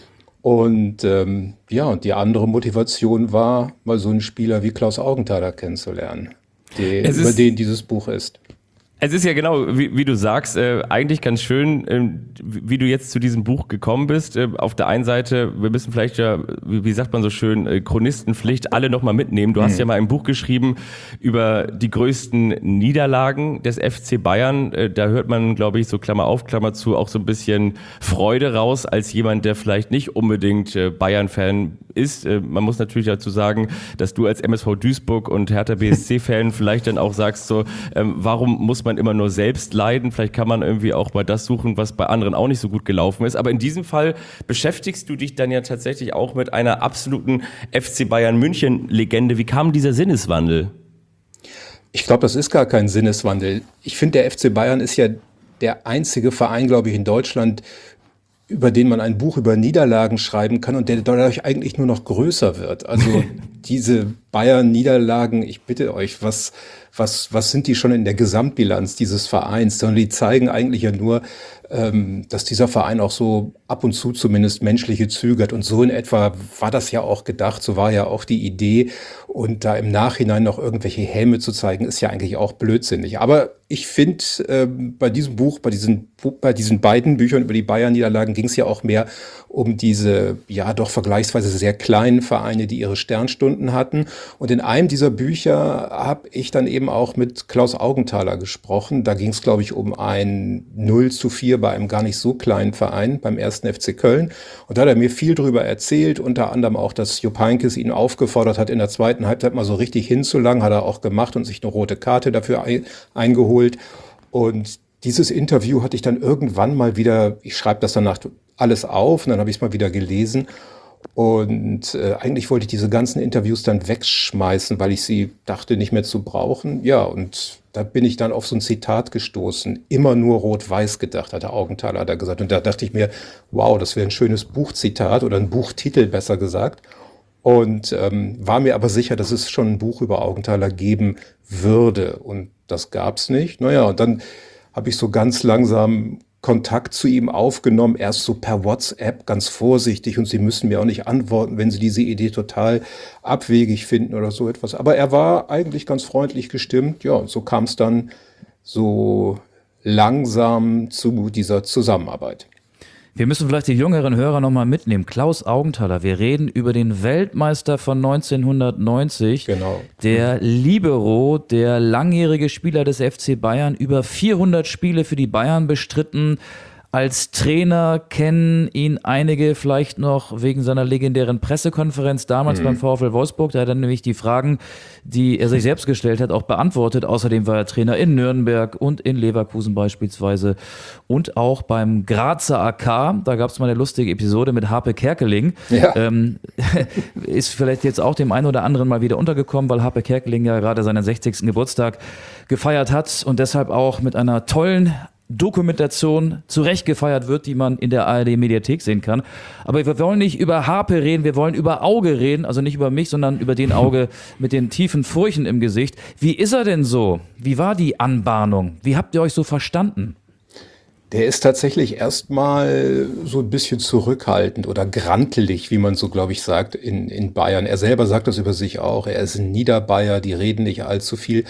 Und ähm, ja, und die andere Motivation war, mal so einen Spieler wie Klaus Augenthaler kennenzulernen, die, Es über ist- den dieses Buch ist. Es ist ja genau, wie, wie du sagst, äh, eigentlich ganz schön, äh, wie, wie du jetzt zu diesem Buch gekommen bist. Äh, auf der einen Seite, wir müssen vielleicht ja, wie, wie sagt man so schön, äh, Chronistenpflicht, alle nochmal mitnehmen. Du hast ja mal ein Buch geschrieben über die größten Niederlagen des F C Bayern. Äh, da hört man, glaube ich, so Klammer auf, Klammer zu, auch so ein bisschen Freude raus, als jemand, der vielleicht nicht unbedingt äh, Bayern-Fan ist. Äh, man muss natürlich dazu sagen, dass du als M S V Duisburg und Hertha B S C-Fan vielleicht dann auch sagst, so, ähm, warum muss man immer nur selbst leiden? Vielleicht kann man irgendwie auch mal das suchen, was bei anderen auch nicht so gut gelaufen ist. Aber in diesem Fall beschäftigst du dich dann ja tatsächlich auch mit einer absoluten F C Bayern München-Legende. Wie kam dieser Sinneswandel? Ich glaube, das ist gar kein Sinneswandel. Ich finde, der F C Bayern ist ja der einzige Verein, glaube ich, in Deutschland, über den man ein Buch über Niederlagen schreiben kann und der dadurch eigentlich nur noch größer wird. Also diese Bayern-Niederlagen, ich bitte euch, was, was, was sind die schon in der Gesamtbilanz dieses Vereins? Sondern die zeigen eigentlich ja nur, ähm, dass dieser Verein auch so ab und zu zumindest menschliche Züge hat. Und so in etwa war das ja auch gedacht, so war ja auch die Idee. Und da im Nachhinein noch irgendwelche Helme zu zeigen, ist ja eigentlich auch blödsinnig. Aber ich finde, ähm, bei diesem Buch, bei diesen, bei diesen beiden Büchern über die Bayern-Niederlagen ging es ja auch mehr um diese, ja doch vergleichsweise sehr kleinen Vereine, die ihre Sternstunden hatten. Und in einem dieser Bücher habe ich dann eben auch mit Klaus Augenthaler gesprochen. Da ging es, glaube ich, um ein null zu vier bei einem gar nicht so kleinen Verein, beim ersten F C Köln. Und da hat er mir viel drüber erzählt, unter anderem auch, dass Jupp Heynckes ihn aufgefordert hat, in der zweiten Halbzeit mal so richtig hinzulangen, hat er auch gemacht und sich eine rote Karte dafür ein, eingeholt. Und dieses Interview hatte ich dann irgendwann mal wieder, ich schreibe das danach alles auf und dann habe ich es mal wieder gelesen. Und äh, eigentlich wollte ich diese ganzen Interviews dann wegschmeißen, weil ich sie dachte, nicht mehr zu brauchen. Ja, und da bin ich dann auf so ein Zitat gestoßen. Immer nur rot-weiß gedacht, hat der Augenthaler hat er gesagt. Und da dachte ich mir, wow, das wäre ein schönes Buchzitat oder ein Buchtitel, besser gesagt. Und ähm, war mir aber sicher, dass es schon ein Buch über Augenthaler geben würde. Und das gab's nicht. Naja, und dann habe ich so ganz langsam Kontakt zu ihm aufgenommen, erst so per WhatsApp, ganz vorsichtig, und Sie müssen mir auch nicht antworten, wenn Sie diese Idee total abwegig finden oder so etwas. Aber er war eigentlich ganz freundlich gestimmt, ja, und so kam es dann so langsam zu dieser Zusammenarbeit. Wir müssen vielleicht die jüngeren Hörer nochmal mitnehmen. Klaus Augenthaler, wir reden über den Weltmeister von neunzehnhundertneunzig. Genau. Der Libero, der langjährige Spieler des F C Bayern, über vierhundert Spiele für die Bayern bestritten. Als Trainer kennen ihn einige vielleicht noch wegen seiner legendären Pressekonferenz damals mhm. beim VfL Wolfsburg. Da hat er nämlich die Fragen, die er sich selbst gestellt hat, auch beantwortet. Außerdem war er Trainer in Nürnberg und in Leverkusen beispielsweise und auch beim Grazer A K. Da gab es mal eine lustige Episode mit Harpe Kerkeling. Ja. Ähm, ist vielleicht jetzt auch dem einen oder anderen mal wieder untergekommen, weil Harpe Kerkeling ja gerade seinen sechzigsten Geburtstag gefeiert hat und deshalb auch mit einer tollen Dokumentation zurecht gefeiert wird, die man in der A R D-Mediathek sehen kann. Aber wir wollen nicht über Harpe reden, wir wollen über Auge reden, also nicht über mich, sondern über den Auge mit den tiefen Furchen im Gesicht. Wie ist er denn so? Wie war die Anbahnung? Wie habt ihr euch so verstanden? Der ist tatsächlich erstmal so ein bisschen zurückhaltend oder grantelig, wie man so, glaube ich, sagt, in, in Bayern. Er selber sagt das über sich auch. Er ist ein Niederbayer, die reden nicht allzu viel,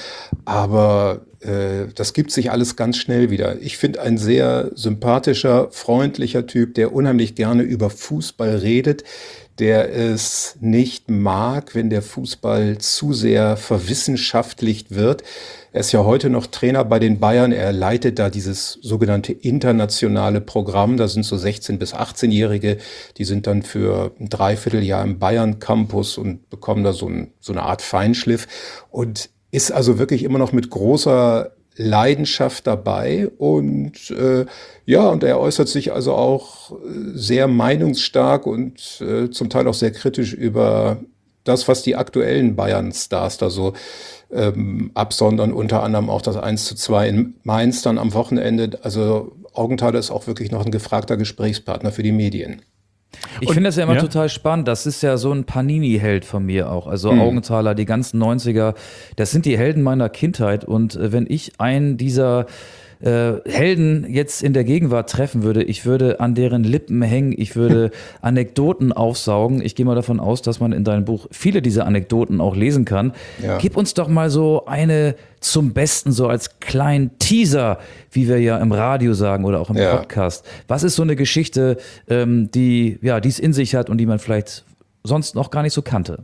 aber äh, das gibt sich alles ganz schnell wieder. Ich finde ein sehr sympathischer, freundlicher Typ, der unheimlich gerne über Fußball redet, der es nicht mag, wenn der Fußball zu sehr verwissenschaftlicht wird. Er ist ja heute noch Trainer bei den Bayern. Er leitet da dieses sogenannte internationale Programm. Da sind so sechzehn- bis achtzehnjährige, die sind dann für ein Dreivierteljahr im Bayern-Campus und bekommen da so, ein, so eine Art Feinschliff und ist also wirklich immer noch mit großer Leidenschaft dabei. Und äh, ja, und er äußert sich also auch sehr meinungsstark und äh, zum Teil auch sehr kritisch über das, was die aktuellen Bayern-Stars da so ähm, absondern, unter anderem auch das eins zu zwei in Mainz dann am Wochenende. Also Augenthaler ist auch wirklich noch ein gefragter Gesprächspartner für die Medien. Ich finde das ja immer ja? total spannend. Das ist ja so ein Panini-Held von mir auch. Also Mhm. Augenthaler, die ganzen neunziger, das sind die Helden meiner Kindheit. Und äh, wenn ich einen dieser äh, Helden jetzt in der Gegenwart treffen würde, ich würde an deren Lippen hängen, ich würde Anekdoten aufsaugen. Ich gehe mal davon aus, dass man in deinem Buch viele dieser Anekdoten auch lesen kann. Ja. Gib uns doch mal so eine zum Besten, so als kleinen Teaser, wie wir ja im Radio sagen oder auch im Ja. Podcast. Was ist so eine Geschichte, ähm, die ja, die es in sich hat und die man vielleicht sonst noch gar nicht so kannte?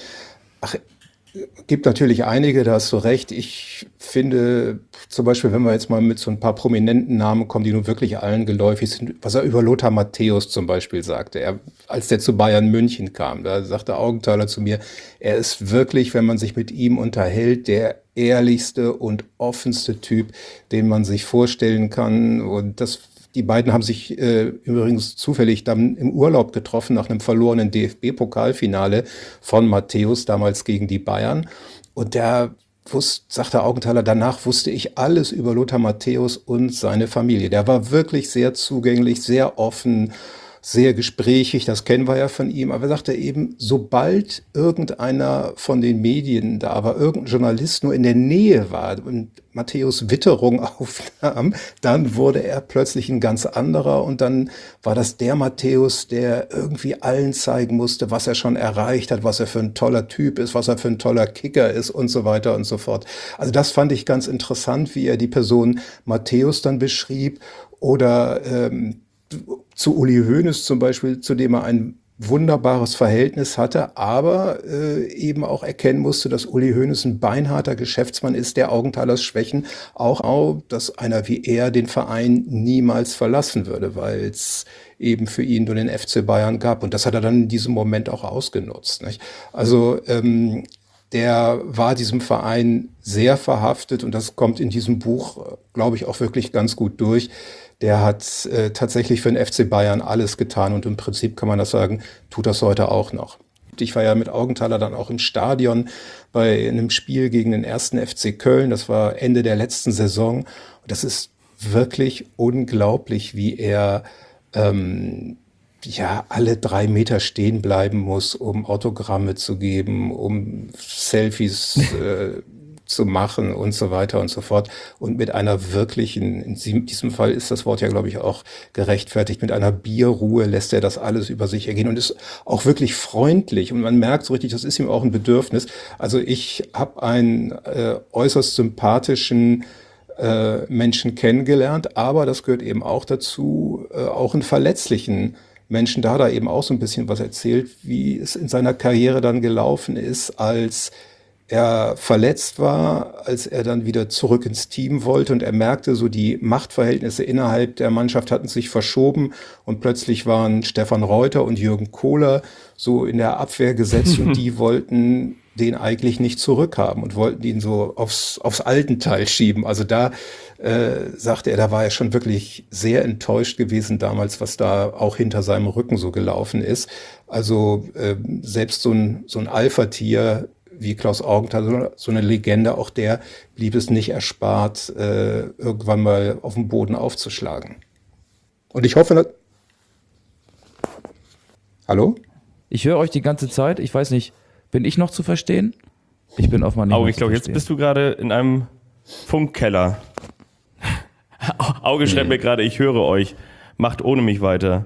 Ach, gibt natürlich einige, da hast du recht. Ich finde zum Beispiel, wenn wir jetzt mal mit so ein paar prominenten Namen kommen, die nun wirklich allen geläufig sind, was er über Lothar Matthäus zum Beispiel sagte, er, als der zu Bayern München kam, da sagte Augenthaler zu mir, er ist wirklich, wenn man sich mit ihm unterhält, der ehrlichste und offenste Typ, den man sich vorstellen kann. Und das Die beiden haben sich äh, übrigens zufällig dann im Urlaub getroffen nach einem verlorenen D F B-Pokalfinale von Matthäus, damals gegen die Bayern. Und der wusste, sagte Augenthaler, danach wusste ich alles über Lothar Matthäus und seine Familie. Der war wirklich sehr zugänglich, sehr offen. sehr gesprächig, das kennen wir ja von ihm. Aber er sagte eben, sobald irgendeiner von den Medien da war, irgendein Journalist nur in der Nähe war und Matthäus Witterung aufnahm, dann wurde er plötzlich ein ganz anderer und dann war das der Matthäus, der irgendwie allen zeigen musste, was er schon erreicht hat, was er für ein toller Typ ist, was er für ein toller Kicker ist und so weiter und so fort. Also das fand ich ganz interessant, wie er die Person Matthäus dann beschrieb oder ähm, zu Uli Hoeneß zum Beispiel, zu dem er ein wunderbares Verhältnis hatte, aber äh, eben auch erkennen musste, dass Uli Hoeneß ein beinharter Geschäftsmann ist, der Augenthalers Schwächen auch, auch, dass einer wie er den Verein niemals verlassen würde, weil es eben für ihn nur den F C Bayern gab. Und das hat er dann in diesem Moment auch ausgenutzt. Nicht? Also ähm, der war diesem Verein sehr verhaftet und das kommt in diesem Buch, glaube ich, auch wirklich ganz gut durch. Der hat äh, tatsächlich für den F C Bayern alles getan und im Prinzip kann man das sagen, tut das heute auch noch. Ich war ja mit Augenthaler dann auch im Stadion bei einem Spiel gegen den ersten F C Köln. Das war Ende der letzten Saison. Und das ist wirklich unglaublich, wie er ähm, ja alle drei Meter stehen bleiben muss, um Autogramme zu geben, um Selfies äh, zu machen und so weiter und so fort. Und mit einer wirklichen, in diesem Fall ist das Wort ja, glaube ich, auch gerechtfertigt, mit einer Bierruhe lässt er das alles über sich ergehen und ist auch wirklich freundlich. Und man merkt so richtig, das ist ihm auch ein Bedürfnis. Also ich habe einen äh, äußerst sympathischen äh, Menschen kennengelernt, aber das gehört eben auch dazu, äh, auch einen verletzlichen Menschen. Da hat er eben auch so ein bisschen was erzählt, wie es in seiner Karriere dann gelaufen ist, als er verletzt war, als er dann wieder zurück ins Team wollte und er merkte, so die Machtverhältnisse innerhalb der Mannschaft hatten sich verschoben und plötzlich waren Stefan Reuter und Jürgen Kohler so in der Abwehr gesetzt und die wollten den eigentlich nicht zurückhaben und wollten ihn so aufs, aufs Altenteil schieben. Also da äh, sagte er, da war er schon wirklich sehr enttäuscht gewesen damals, was da auch hinter seinem Rücken so gelaufen ist. Also äh, selbst so ein, so ein Alpha-Tier wie Klaus Augenthaler, so eine Legende, auch der blieb es nicht erspart, äh, irgendwann mal auf dem Boden aufzuschlagen. Und ich hoffe, dass... Hallo? Ich höre euch die ganze Zeit. Ich weiß nicht, bin ich noch zu verstehen? Ich bin offenbar nicht Auge, mehr ich zu glaube, jetzt verstehen. bist du gerade in einem Funkkeller. Auge schreibt mir gerade, ich höre euch. Macht ohne mich weiter.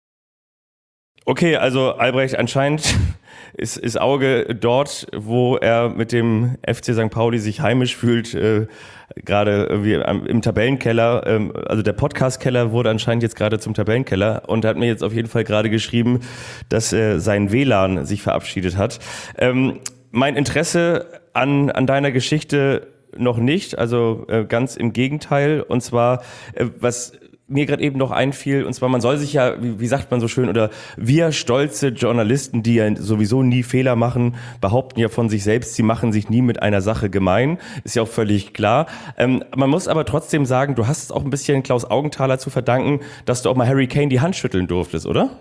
Okay, also Albrecht, anscheinend ist, ist Auge dort, wo er mit dem F C Sankt Pauli sich heimisch fühlt, äh, gerade irgendwie am- im Tabellenkeller. Ähm, also der Podcast-Keller wurde anscheinend jetzt gerade zum Tabellenkeller und hat mir jetzt auf jeden Fall gerade geschrieben, dass äh, sein W L A N sich verabschiedet hat. Ähm, mein Interesse an, an deiner Geschichte noch nicht, also äh, ganz im Gegenteil. Und zwar, äh, was mir gerade eben noch einfiel, und zwar, man soll sich ja, wie, wie sagt man so schön, oder wir stolze Journalisten, die ja sowieso nie Fehler machen, behaupten ja von sich selbst, sie machen sich nie mit einer Sache gemein. Ist ja auch völlig klar. Ähm, man muss aber trotzdem sagen, du hast es auch ein bisschen Klaus Augenthaler zu verdanken, dass du auch mal Harry Kane die Hand schütteln durftest, oder?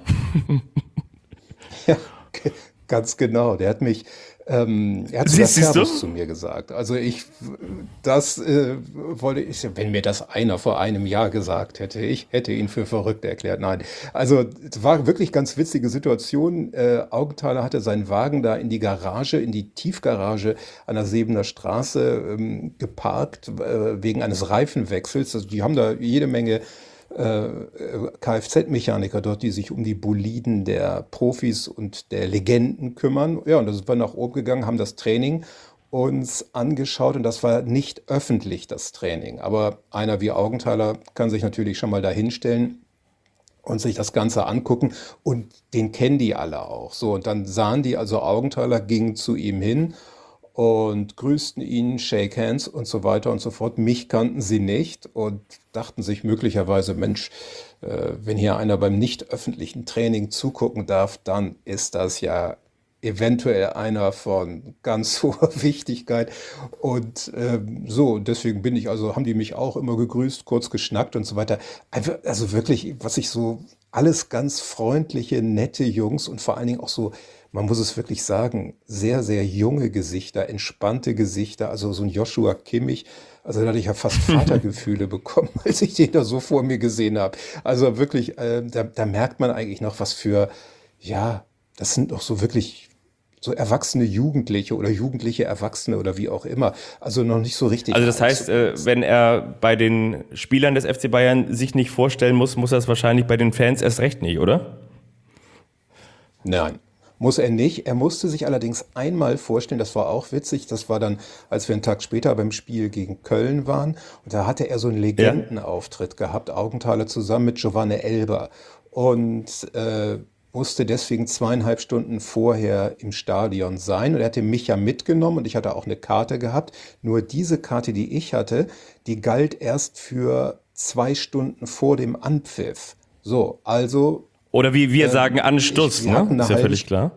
Ja, g- ganz genau. Der hat mich, ähm, er hat sogar Siehst- siehst du? Servus zu mir gesagt. Also ich, das äh, wollte ich, wenn mir das einer vor einem Jahr gesagt hätte, ich hätte ihn für verrückt erklärt. Nein, also es war wirklich ganz witzige Situation. Äh, Augenthaler hatte seinen Wagen da in die Garage, in die Tiefgarage an der Sebener Straße ähm, geparkt, äh, wegen eines Reifenwechsels. Also die haben da jede Menge äh, Kfz-Mechaniker dort, die sich um die Boliden der Profis und der Legenden kümmern. Ja, und da sind wir nach oben gegangen, haben das Training uns angeschaut und das war nicht öffentlich, das Training. Aber einer wie Augenthaler kann sich natürlich schon mal da hinstellen und sich das Ganze angucken und den kennen die alle auch. So, und dann sahen die also Augenthaler, gingen zu ihm hin und grüßten ihn, Shake Hands und so weiter und so fort. Mich kannten sie nicht und dachten sich möglicherweise, Mensch, äh, wenn hier einer beim nicht öffentlichen Training zugucken darf, dann ist das ja eventuell einer von ganz hoher Wichtigkeit. Und ähm, so, deswegen bin ich, also haben die mich auch immer gegrüßt, kurz geschnackt und so weiter. Einfach, also wirklich, was ich so alles ganz freundliche, nette Jungs und vor allen Dingen auch so, man muss es wirklich sagen, sehr, sehr junge Gesichter, entspannte Gesichter. Also so ein Joshua Kimmich, also da hatte ich ja fast Vatergefühle bekommen, als ich den da so vor mir gesehen habe. Also wirklich, äh, da, da merkt man eigentlich noch, was für, ja, das sind doch so wirklich so erwachsene Jugendliche oder jugendliche Erwachsene oder wie auch immer. Also noch nicht so richtig. Also das heißt, äh, wenn er bei den Spielern des F C Bayern sich nicht vorstellen muss, muss er es wahrscheinlich bei den Fans erst recht nicht, oder? Nein, muss er nicht. Er musste sich allerdings einmal vorstellen, das war auch witzig, das war dann, als wir einen Tag später beim Spiel gegen Köln waren. Und da hatte er so einen Legendenauftritt gehabt, Augenthaler zusammen mit Giovanni Elber. Und äh, musste deswegen zweieinhalb Stunden vorher im Stadion sein. Und er hatte mich ja mitgenommen und ich hatte auch eine Karte gehabt. Nur diese Karte, die ich hatte, die galt erst für zwei Stunden vor dem Anpfiff. So, also Oder wie wir sagen, Anstoß, ich- wir hatten ne? eine Ist ja halbe völlig klar.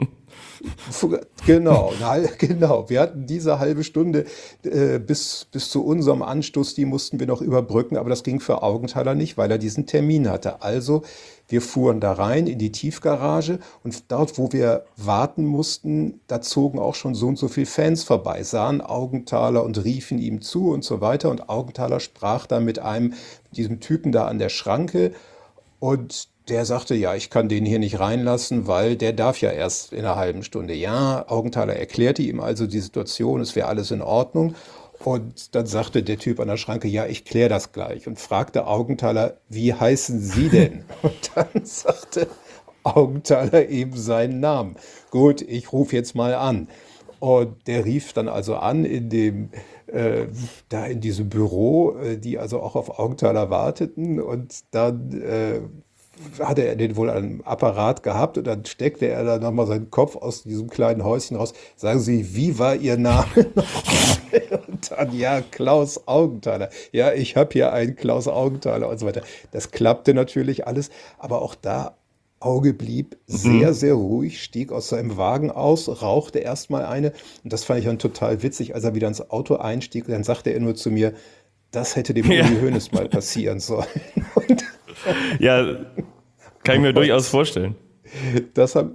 Genau, eine hal- genau. Wir hatten diese halbe Stunde äh, bis, bis zu unserem Anstoß, die mussten wir noch überbrücken, aber das ging für Augenthaler nicht, weil er diesen Termin hatte. Also wir fuhren da rein in die Tiefgarage und dort, wo wir warten mussten, da zogen auch schon so und so viele Fans vorbei, sahen Augenthaler und riefen ihm zu und so weiter. Und Augenthaler sprach da mit einem, diesem Typen da an der Schranke und der sagte, ja, ich kann den hier nicht reinlassen, weil der darf ja erst in einer halben Stunde. Ja, Augenthaler erklärte ihm also die Situation, es wäre alles in Ordnung. Und dann sagte der Typ an der Schranke, ja, ich kläre das gleich. Und fragte Augenthaler, wie heißen Sie denn? Und dann sagte Augenthaler eben seinen Namen. Gut, ich rufe jetzt mal an. Und der rief dann also an in dem, äh, da in diesem Büro, äh, die also auch auf Augenthaler warteten. Und dann äh, hatte er den wohl an einem Apparat gehabt und dann steckte er da nochmal seinen Kopf aus diesem kleinen Häuschen raus. Sagen Sie, wie war Ihr Name nochmal? Und dann, ja, Klaus Augenthaler. Ja, ich habe hier einen Klaus Augenthaler und so weiter. Das klappte natürlich alles, aber auch da Auge blieb sehr, sehr ruhig, stieg aus seinem Wagen aus, rauchte erstmal eine und das fand ich dann total witzig, als er wieder ins Auto einstieg, dann sagte er nur zu mir, das hätte dem Ja. Uli Hoeneß mal passieren sollen. Und Ja, kann ich mir durchaus vorstellen. das habe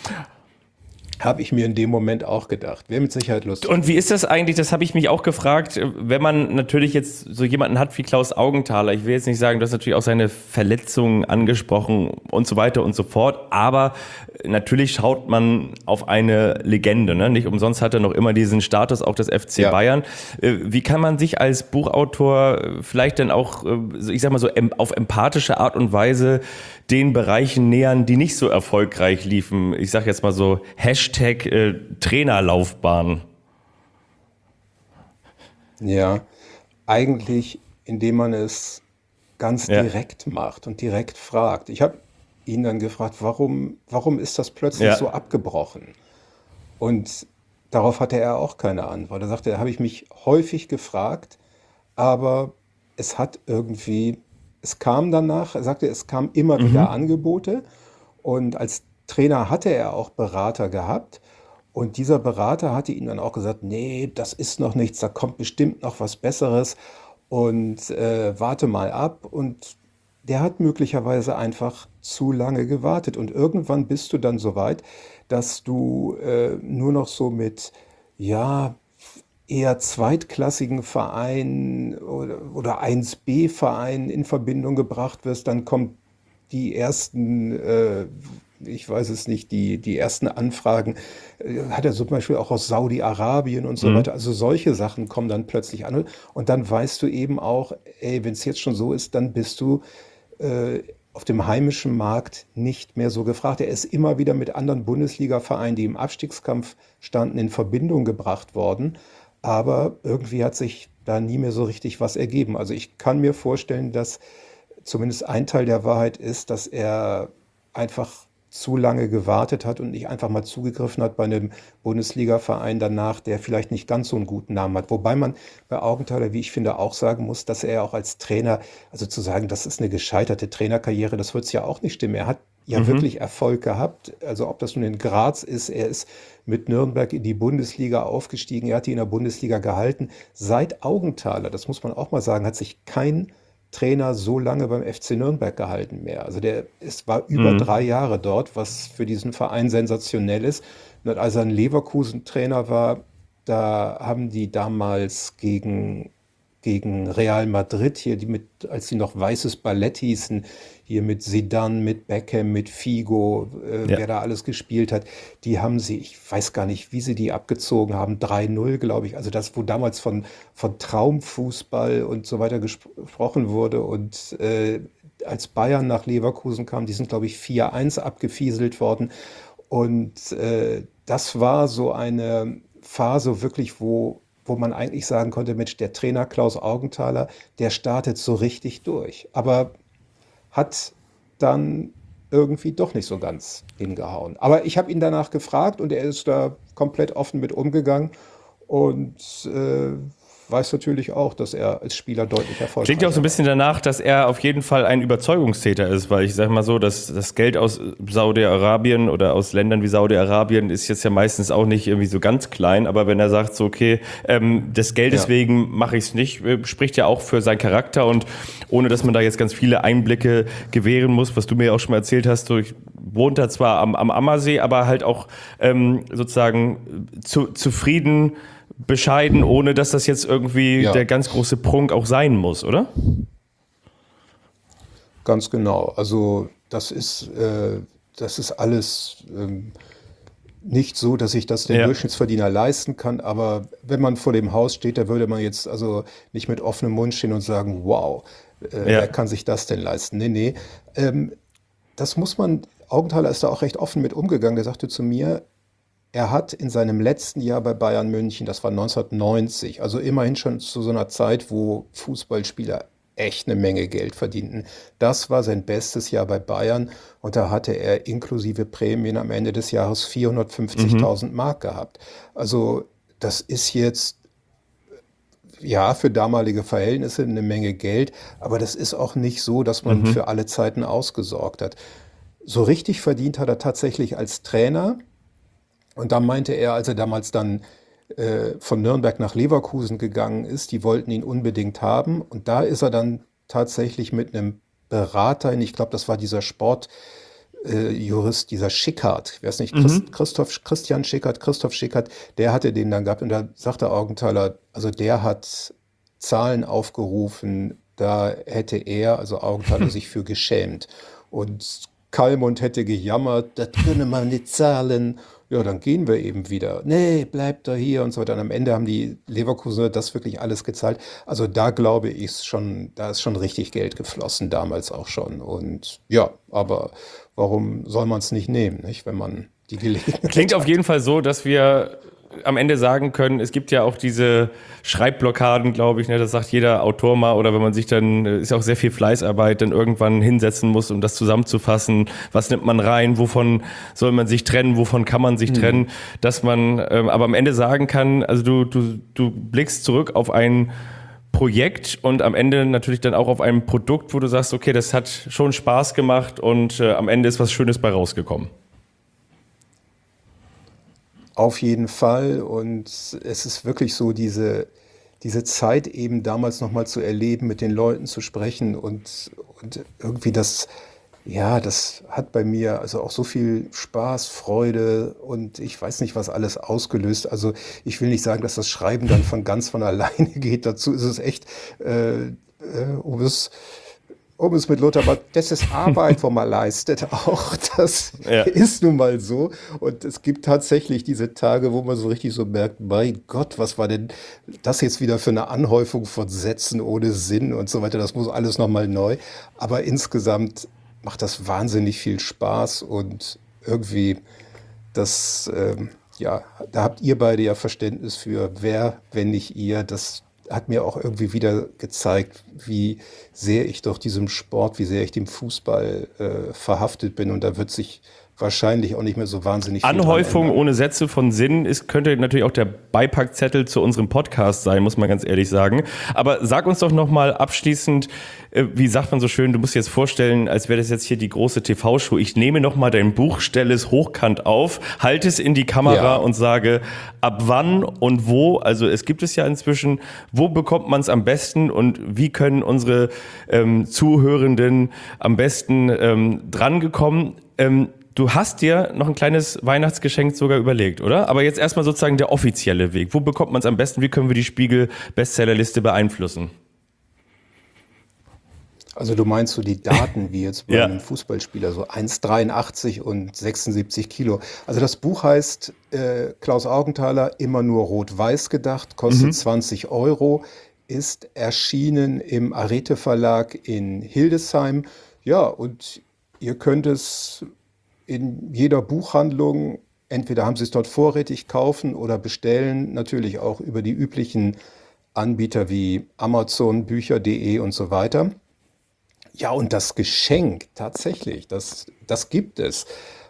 hab ich mir in dem Moment auch gedacht. Wäre mit Sicherheit lustig. Und wie ist das eigentlich, das habe ich mich auch gefragt, wenn man natürlich jetzt so jemanden hat wie Klaus Augenthaler, ich will jetzt nicht sagen, du hast natürlich auch seine Verletzungen angesprochen und so weiter und so fort, aber natürlich schaut man auf eine Legende, ne? Nicht umsonst hat er noch immer diesen Status auch des F C Ja. Bayern. Äh, Wie kann man sich als Buchautor vielleicht dann auch, äh, ich sag mal so, em- auf empathische Art und Weise den Bereichen nähern, die nicht so erfolgreich liefen? Ich sag jetzt mal so Hashtag äh, Trainerlaufbahn. Ja, eigentlich, indem man es ganz Ja. direkt macht und direkt fragt. Ich habe ihn dann gefragt, warum, warum ist das plötzlich Ja. so abgebrochen? Und darauf hatte er auch keine Antwort. Er sagte, habe ich mich häufig gefragt, aber es hat irgendwie, es kam danach, er sagte, es kam immer wieder Angebote und als Trainer hatte er auch Berater gehabt und dieser Berater hatte ihm dann auch gesagt, nee, das ist noch nichts, da kommt bestimmt noch was Besseres und äh, warte mal ab und der hat möglicherweise einfach zu lange gewartet und irgendwann bist du dann so weit, dass du äh, nur noch so mit, ja, eher zweitklassigen Vereinen oder, oder eins B Vereinen in Verbindung gebracht wirst, dann kommt die ersten, äh, ich weiß es nicht, die, die ersten Anfragen, äh, hat er zum Beispiel auch aus Saudi-Arabien und so weiter. Also solche Sachen kommen dann plötzlich an und dann weißt du eben auch, ey, wenn es jetzt schon so ist, dann bist du äh, auf dem heimischen Markt nicht mehr so gefragt. Er ist immer wieder mit anderen Bundesliga-Vereinen, die im Abstiegskampf standen, in Verbindung gebracht worden. Aber irgendwie hat sich da nie mehr so richtig was ergeben. Also ich kann mir vorstellen, dass zumindest ein Teil der Wahrheit ist, dass er einfach zu lange gewartet hat und nicht einfach mal zugegriffen hat bei einem Bundesliga-Verein danach, der vielleicht nicht ganz so einen guten Namen hat. Wobei man bei Augenthaler, wie ich finde, auch sagen muss, dass er auch als Trainer, also zu sagen, das ist eine gescheiterte Trainerkarriere, das wird es ja auch nicht stimmen. Er hat ja wirklich Erfolg gehabt. Also ob das nun in Graz ist, er ist mit Nürnberg in die Bundesliga aufgestiegen, er hat die in der Bundesliga gehalten. Seit Augenthaler, das muss man auch mal sagen, hat sich kein Trainer so lange beim F C Nürnberg gehalten mehr. Also der es war über Mhm. drei Jahre dort, was für diesen Verein sensationell ist. Und als er ein Leverkusen-Trainer war, da haben die damals gegen, gegen Real Madrid, hier die mit, als die noch weißes Ballett hießen, hier mit Zidane, mit Beckham, mit Figo, äh, Ja. wer da alles gespielt hat, die haben sie, ich weiß gar nicht, wie sie die abgezogen haben, drei null, glaube ich. Also das, wo damals von, von Traumfußball und so weiter gespr- gesprochen wurde. Und äh, als Bayern nach Leverkusen kam, die sind, glaube ich, vier eins abgefieselt worden. Und äh, das war so eine Phase wirklich, wo, wo man eigentlich sagen konnte, Mensch, der Trainer Klaus Augenthaler, der startet so richtig durch. Aber hat dann irgendwie doch nicht so ganz hingehauen. Aber ich habe ihn danach gefragt und er ist da komplett offen mit umgegangen und äh, weiß natürlich auch, dass er als Spieler deutlich erfolgreicher Klingt ja auch so ein bisschen danach, dass er auf jeden Fall ein Überzeugungstäter ist, weil ich sage mal so, dass das Geld aus Saudi-Arabien oder aus Ländern wie Saudi-Arabien ist jetzt ja meistens auch nicht irgendwie so ganz klein, aber wenn er sagt so, okay, ähm, des Geldes Ja. wegen mache ich es nicht, äh, spricht ja auch für seinen Charakter und ohne, dass man da jetzt ganz viele Einblicke gewähren muss, was du mir ja auch schon mal erzählt hast, so, ich wohnt da zwar am, am Ammersee, aber halt auch ähm, sozusagen zu, zufrieden, bescheiden, ohne dass das jetzt irgendwie Ja. der ganz große Prunk auch sein muss, oder? Ganz genau. Also das ist, äh, das ist alles ähm, nicht so, dass ich das der Ja. Durchschnittsverdiener leisten kann. Aber wenn man vor dem Haus steht, da würde man jetzt also nicht mit offenem Mund stehen und sagen, wow, äh, Ja. wer kann sich das denn leisten? Nee, nee. Ähm, das muss man, Augenthaler ist da auch recht offen mit umgegangen. Der sagte zu mir, er hat in seinem letzten Jahr bei Bayern München, das war neunzehnhundertneunzig, also immerhin schon zu so einer Zeit, wo Fußballspieler echt eine Menge Geld verdienten. Das war sein bestes Jahr bei Bayern und da hatte er inklusive Prämien am Ende des Jahres vierhundertfünfzigtausend Mark gehabt. Also das ist jetzt ja für damalige Verhältnisse eine Menge Geld, aber das ist auch nicht so, dass man für alle Zeiten ausgesorgt hat. So richtig verdient hat er tatsächlich als Trainer. Und da meinte er, als er damals dann äh, von Nürnberg nach Leverkusen gegangen ist, die wollten ihn unbedingt haben. Und da ist er dann tatsächlich mit einem Berater, ich glaube, das war dieser Sportjurist, äh, Jurist, dieser Schickhardt, ich weiß nicht, Christ, Christoph, Christian Schickhardt, Christoph Schickhardt, der hatte den dann gehabt. Und da sagte Augenthaler, also der hat Zahlen aufgerufen, da hätte er, also Augenthaler, sich für geschämt. Und Kallmund hätte gejammert, das können wir nicht zahlen. Ja, dann gehen wir eben wieder. Nee, bleibt da hier und so weiter. Und am Ende haben die Leverkusener das wirklich alles gezahlt. Also da glaube ich schon, da ist schon richtig Geld geflossen, damals auch schon. Und ja, aber warum soll man es nicht nehmen, nicht, wenn man die Gelegenheit Klingt auf hat? jeden Fall so, dass wir am Ende sagen können, es gibt ja auch diese Schreibblockaden, glaube ich, ne, das sagt jeder Autor mal, oder wenn man sich dann, ist ja auch sehr viel Fleißarbeit, dann irgendwann hinsetzen muss, um das zusammenzufassen, was nimmt man rein, wovon soll man sich trennen, wovon kann man sich trennen, dass man ähm, aber am Ende sagen kann, also du, du, du blickst zurück auf ein Projekt und am Ende natürlich dann auch auf ein Produkt, wo du sagst, okay, das hat schon Spaß gemacht und äh, am Ende ist was Schönes bei rausgekommen. Auf jeden Fall. Und es ist wirklich so, diese, diese Zeit eben damals nochmal zu erleben, mit den Leuten zu sprechen und, und irgendwie das, ja, das hat bei mir also auch so viel Spaß, Freude und ich weiß nicht, was alles ausgelöst. Also ich will nicht sagen, dass das Schreiben dann von ganz von alleine geht. Dazu ist es echt, äh, äh, um es Um es mit Lothar, aber das ist Arbeit, wo man leistet auch. Das Ja. ist nun mal so. Und es gibt tatsächlich diese Tage, wo man so richtig so merkt, mein Gott, was war denn das jetzt wieder für eine Anhäufung von Sätzen ohne Sinn und so weiter. Das muss alles nochmal neu. Aber insgesamt macht das wahnsinnig viel Spaß und irgendwie das, ähm, ja, da habt ihr beide ja Verständnis für, wer, wenn nicht ihr, das hat mir auch irgendwie wieder gezeigt, wie sehr ich doch diesem Sport, wie sehr ich dem Fußball äh, verhaftet bin. Und da wird sich wahrscheinlich auch nicht mehr so wahnsinnig viel Anhäufung dran ändern. ohne Sätze von Sinn ist, könnte natürlich auch der Beipackzettel zu unserem Podcast sein, muss man ganz ehrlich sagen. Aber sag uns doch nochmal abschließend, äh, wie sagt man so schön, du musst dir jetzt vorstellen, als wäre das jetzt hier die große T V-Show. Ich nehme nochmal dein Buch, stelle es hochkant auf, halte es in die Kamera Ja. und sage, ab wann und wo, also es gibt es ja inzwischen, wo bekommt man es am besten und wie können unsere ähm, Zuhörenden am besten ähm, drangekommen? Ähm, Du hast dir noch ein kleines Weihnachtsgeschenk sogar überlegt, oder? Aber jetzt erstmal sozusagen der offizielle Weg. Wo bekommt man es am besten? Wie können wir die Spiegel-Bestsellerliste beeinflussen? Also du meinst so die Daten wie jetzt bei Ja. einem Fußballspieler, so eins Komma dreiundachtzig und sechsundsiebzig Kilo. Also das Buch heißt äh, Klaus Augenthaler, immer nur rot-weiß gedacht, kostet Mhm. zwanzig Euro, ist erschienen im Arete Verlag in Hildesheim. Ja, und ihr könnt es in jeder Buchhandlung, entweder haben Sie es dort vorrätig kaufen oder bestellen, natürlich auch über die üblichen Anbieter wie Amazon, Bücher punkt de und so weiter. Ja, und das Geschenk, tatsächlich, das, das gibt es.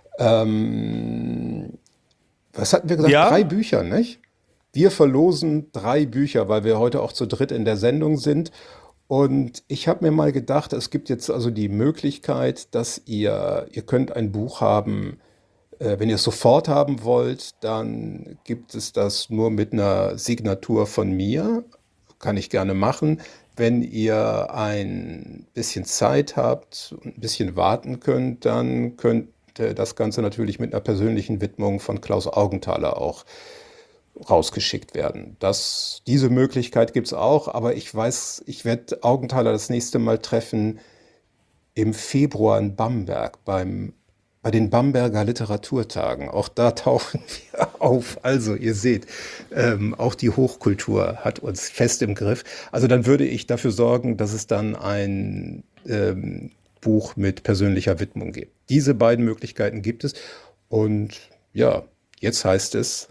Ähm, was hatten wir gesagt? Ja. Drei Bücher, nicht? Wir verlosen drei Bücher, weil wir heute auch zu dritt in der Sendung sind. Und ich habe mir mal gedacht, es gibt jetzt also die Möglichkeit, dass ihr, ihr könnt ein Buch haben, äh, wenn ihr es sofort haben wollt, dann gibt es das nur mit einer Signatur von mir. Kann ich gerne machen. Wenn ihr ein bisschen Zeit habt und ein bisschen warten könnt, dann könnte das Ganze natürlich mit einer persönlichen Widmung von Klaus Augenthaler auch rausgeschickt werden. Das, diese Möglichkeit gibt es auch, aber ich weiß, ich werde Augenthaler das nächste Mal treffen im Februar in Bamberg beim, bei den Bamberger Literaturtagen. Auch da tauchen wir auf. Also ihr seht, ähm, auch die Hochkultur hat uns fest im Griff. Also dann würde ich dafür sorgen, dass es dann ein ähm, Buch mit persönlicher Widmung gibt. Diese beiden Möglichkeiten gibt es. Und ja, jetzt heißt es,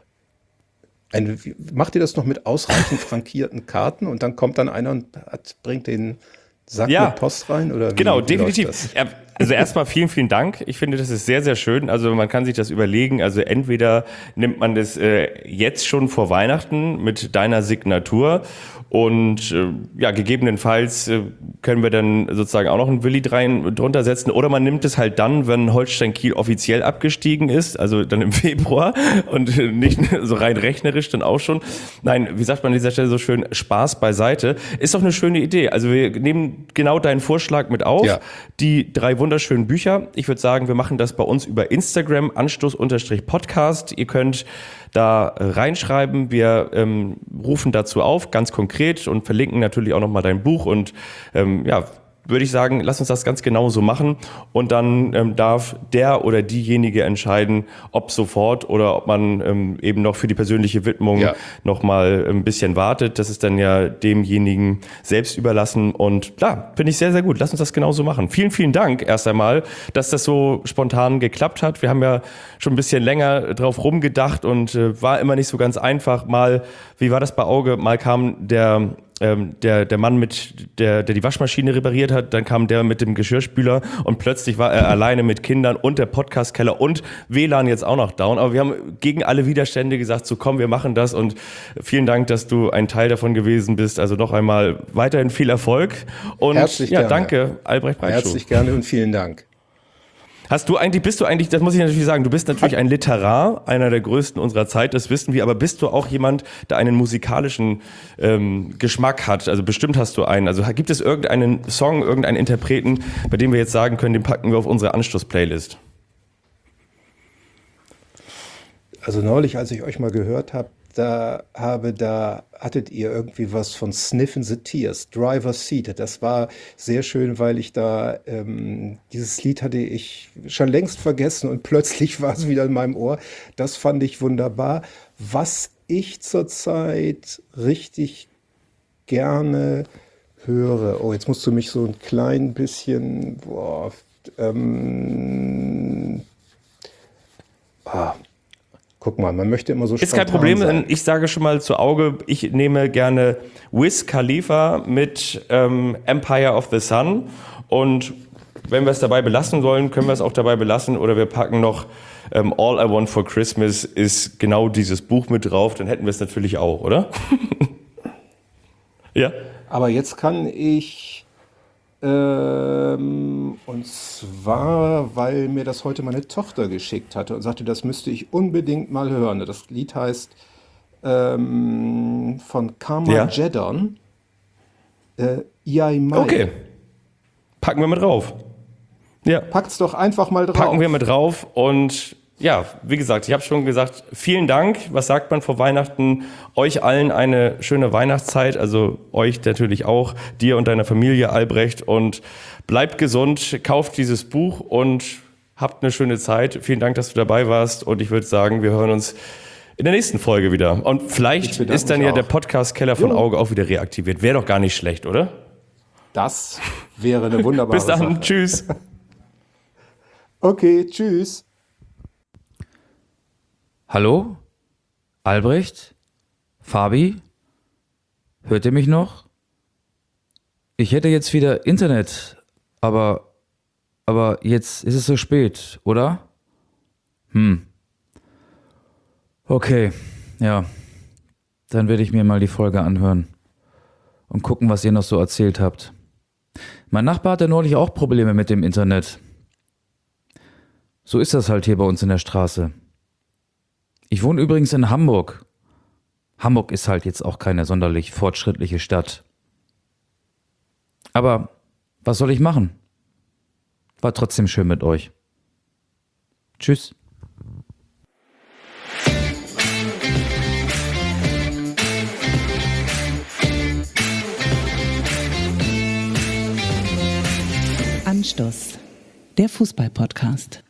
Eine, macht ihr das noch mit ausreichend frankierten Karten und dann kommt dann einer und hat, bringt den Sack Ja. mit Post rein? Oder wie, Genau, wie läuft definitiv. das? Ja, also erstmal vielen, vielen Dank. Ich finde, das ist sehr, sehr schön. Also man kann sich das überlegen. Also entweder nimmt man das äh, jetzt schon vor Weihnachten mit deiner Signatur und äh, ja, gegebenenfalls äh, können wir dann sozusagen auch noch einen Willi rein drunter setzen. Oder man nimmt es halt dann, wenn Holstein Kiel offiziell abgestiegen ist, also dann im Februar und äh, nicht so rein rechnerisch dann auch schon. Nein, wie sagt man an dieser Stelle so schön, Spaß beiseite. Ist doch eine schöne Idee. Also wir nehmen genau deinen Vorschlag mit auf. Ja. Die drei wunderschönen Bücher. Ich würde sagen, wir machen das bei uns über Instagram, Anstoß-Podcast. Ihr könnt da äh, reinschreiben. Wir ähm, rufen dazu auf, ganz konkret, und verlinken natürlich auch nochmal dein Buch. Und ähm, ja, würde ich sagen, lass uns das ganz genau so machen. Und dann ähm, darf der oder diejenige entscheiden, ob sofort oder ob man ähm, eben noch für die persönliche Widmung Ja. nochmal ein bisschen wartet. Das ist dann ja demjenigen selbst überlassen. Und klar, finde ich sehr, sehr gut. Lass uns das genauso machen. Vielen, vielen Dank erst einmal, dass das so spontan geklappt hat. Wir haben ja schon ein bisschen länger drauf rumgedacht und äh, war immer nicht so ganz einfach. Mal, wie war das bei Auge? Mal kam der ähm, der, der Mann, mit der, der die Waschmaschine repariert hat, dann kam der mit dem Geschirrspüler und plötzlich war er alleine mit Kindern und der Podcastkeller und W L A N jetzt auch noch down. Aber wir haben gegen alle Widerstände gesagt, so komm, wir machen das, und vielen Dank, dass du ein Teil davon gewesen bist. Also noch einmal weiterhin viel Erfolg und Herzlich ja, gerne. danke, Albrecht Breitschuh. Herzlich gerne und vielen Dank. Hast du eigentlich, bist du eigentlich, das muss ich natürlich sagen, du bist natürlich ein Literar, einer der größten unserer Zeit, das wissen wir, aber bist du auch jemand, der einen musikalischen ähm, Geschmack hat? Also bestimmt hast du einen. Also gibt es irgendeinen Song, irgendeinen Interpreten, bei dem wir jetzt sagen können, den packen wir auf unsere Anstoß-Playlist? Also neulich, als ich euch mal gehört habe, da habe, da hattet ihr irgendwie was von Sniffin' the Tears, Driver's Seat. Das war sehr schön, weil ich da, ähm, dieses Lied hatte ich schon längst vergessen und plötzlich war es wieder in meinem Ohr. Das fand ich wunderbar. Was ich zurzeit richtig gerne höre, oh, jetzt musst du mich so ein klein bisschen, boah, ähm, ah, guck mal, man möchte immer so Ist kein spontan Problem, sein. ich sage schon mal zu Auge, ich nehme gerne Wiz Khalifa mit ähm, Empire of the Sun, und wenn wir es dabei belassen sollen, können wir es auch dabei belassen oder wir packen noch ähm, All I Want for Christmas ist genau dieses Buch mit drauf, dann hätten wir es natürlich auch, oder? Ja. Aber jetzt kann ich, ähm, und zwar, weil mir das heute meine Tochter geschickt hatte und sagte, das müsste ich unbedingt mal hören. Das Lied heißt ähm, von Carmageddon, äh, Iai Mai. Okay. Packen wir mit drauf. Ja. Packt's doch einfach mal drauf. Packen wir mit drauf und ja, wie gesagt, ich habe schon gesagt, vielen Dank. Was sagt man vor Weihnachten? Euch allen eine schöne Weihnachtszeit, also euch natürlich auch, dir und deiner Familie, Albrecht, und bleibt gesund, kauft dieses Buch und habt eine schöne Zeit. Vielen Dank, dass du dabei warst und ich würde sagen, wir hören uns in der nächsten Folge wieder. Und vielleicht ist dann ja der Podcast-Keller von Jo. Auge auch wieder reaktiviert. Wäre doch gar nicht schlecht, oder? Das wäre eine wunderbare Bis dann, Sache. tschüss. Okay, tschüss. Hallo? Albrecht? Fabi? Hört ihr mich noch? Ich hätte jetzt wieder Internet, aber, aber jetzt ist es so spät, oder? Hm. Okay, ja. Dann werde ich mir mal die Folge anhören und gucken, was ihr noch so erzählt habt. Mein Nachbar hatte neulich auch Probleme mit dem Internet. So ist das halt hier bei uns in der Straße. Ich wohne übrigens in Hamburg. Hamburg ist halt jetzt auch keine sonderlich fortschrittliche Stadt. Aber was soll ich machen? War trotzdem schön mit euch. Tschüss. Anstoß, der Fußball-Podcast.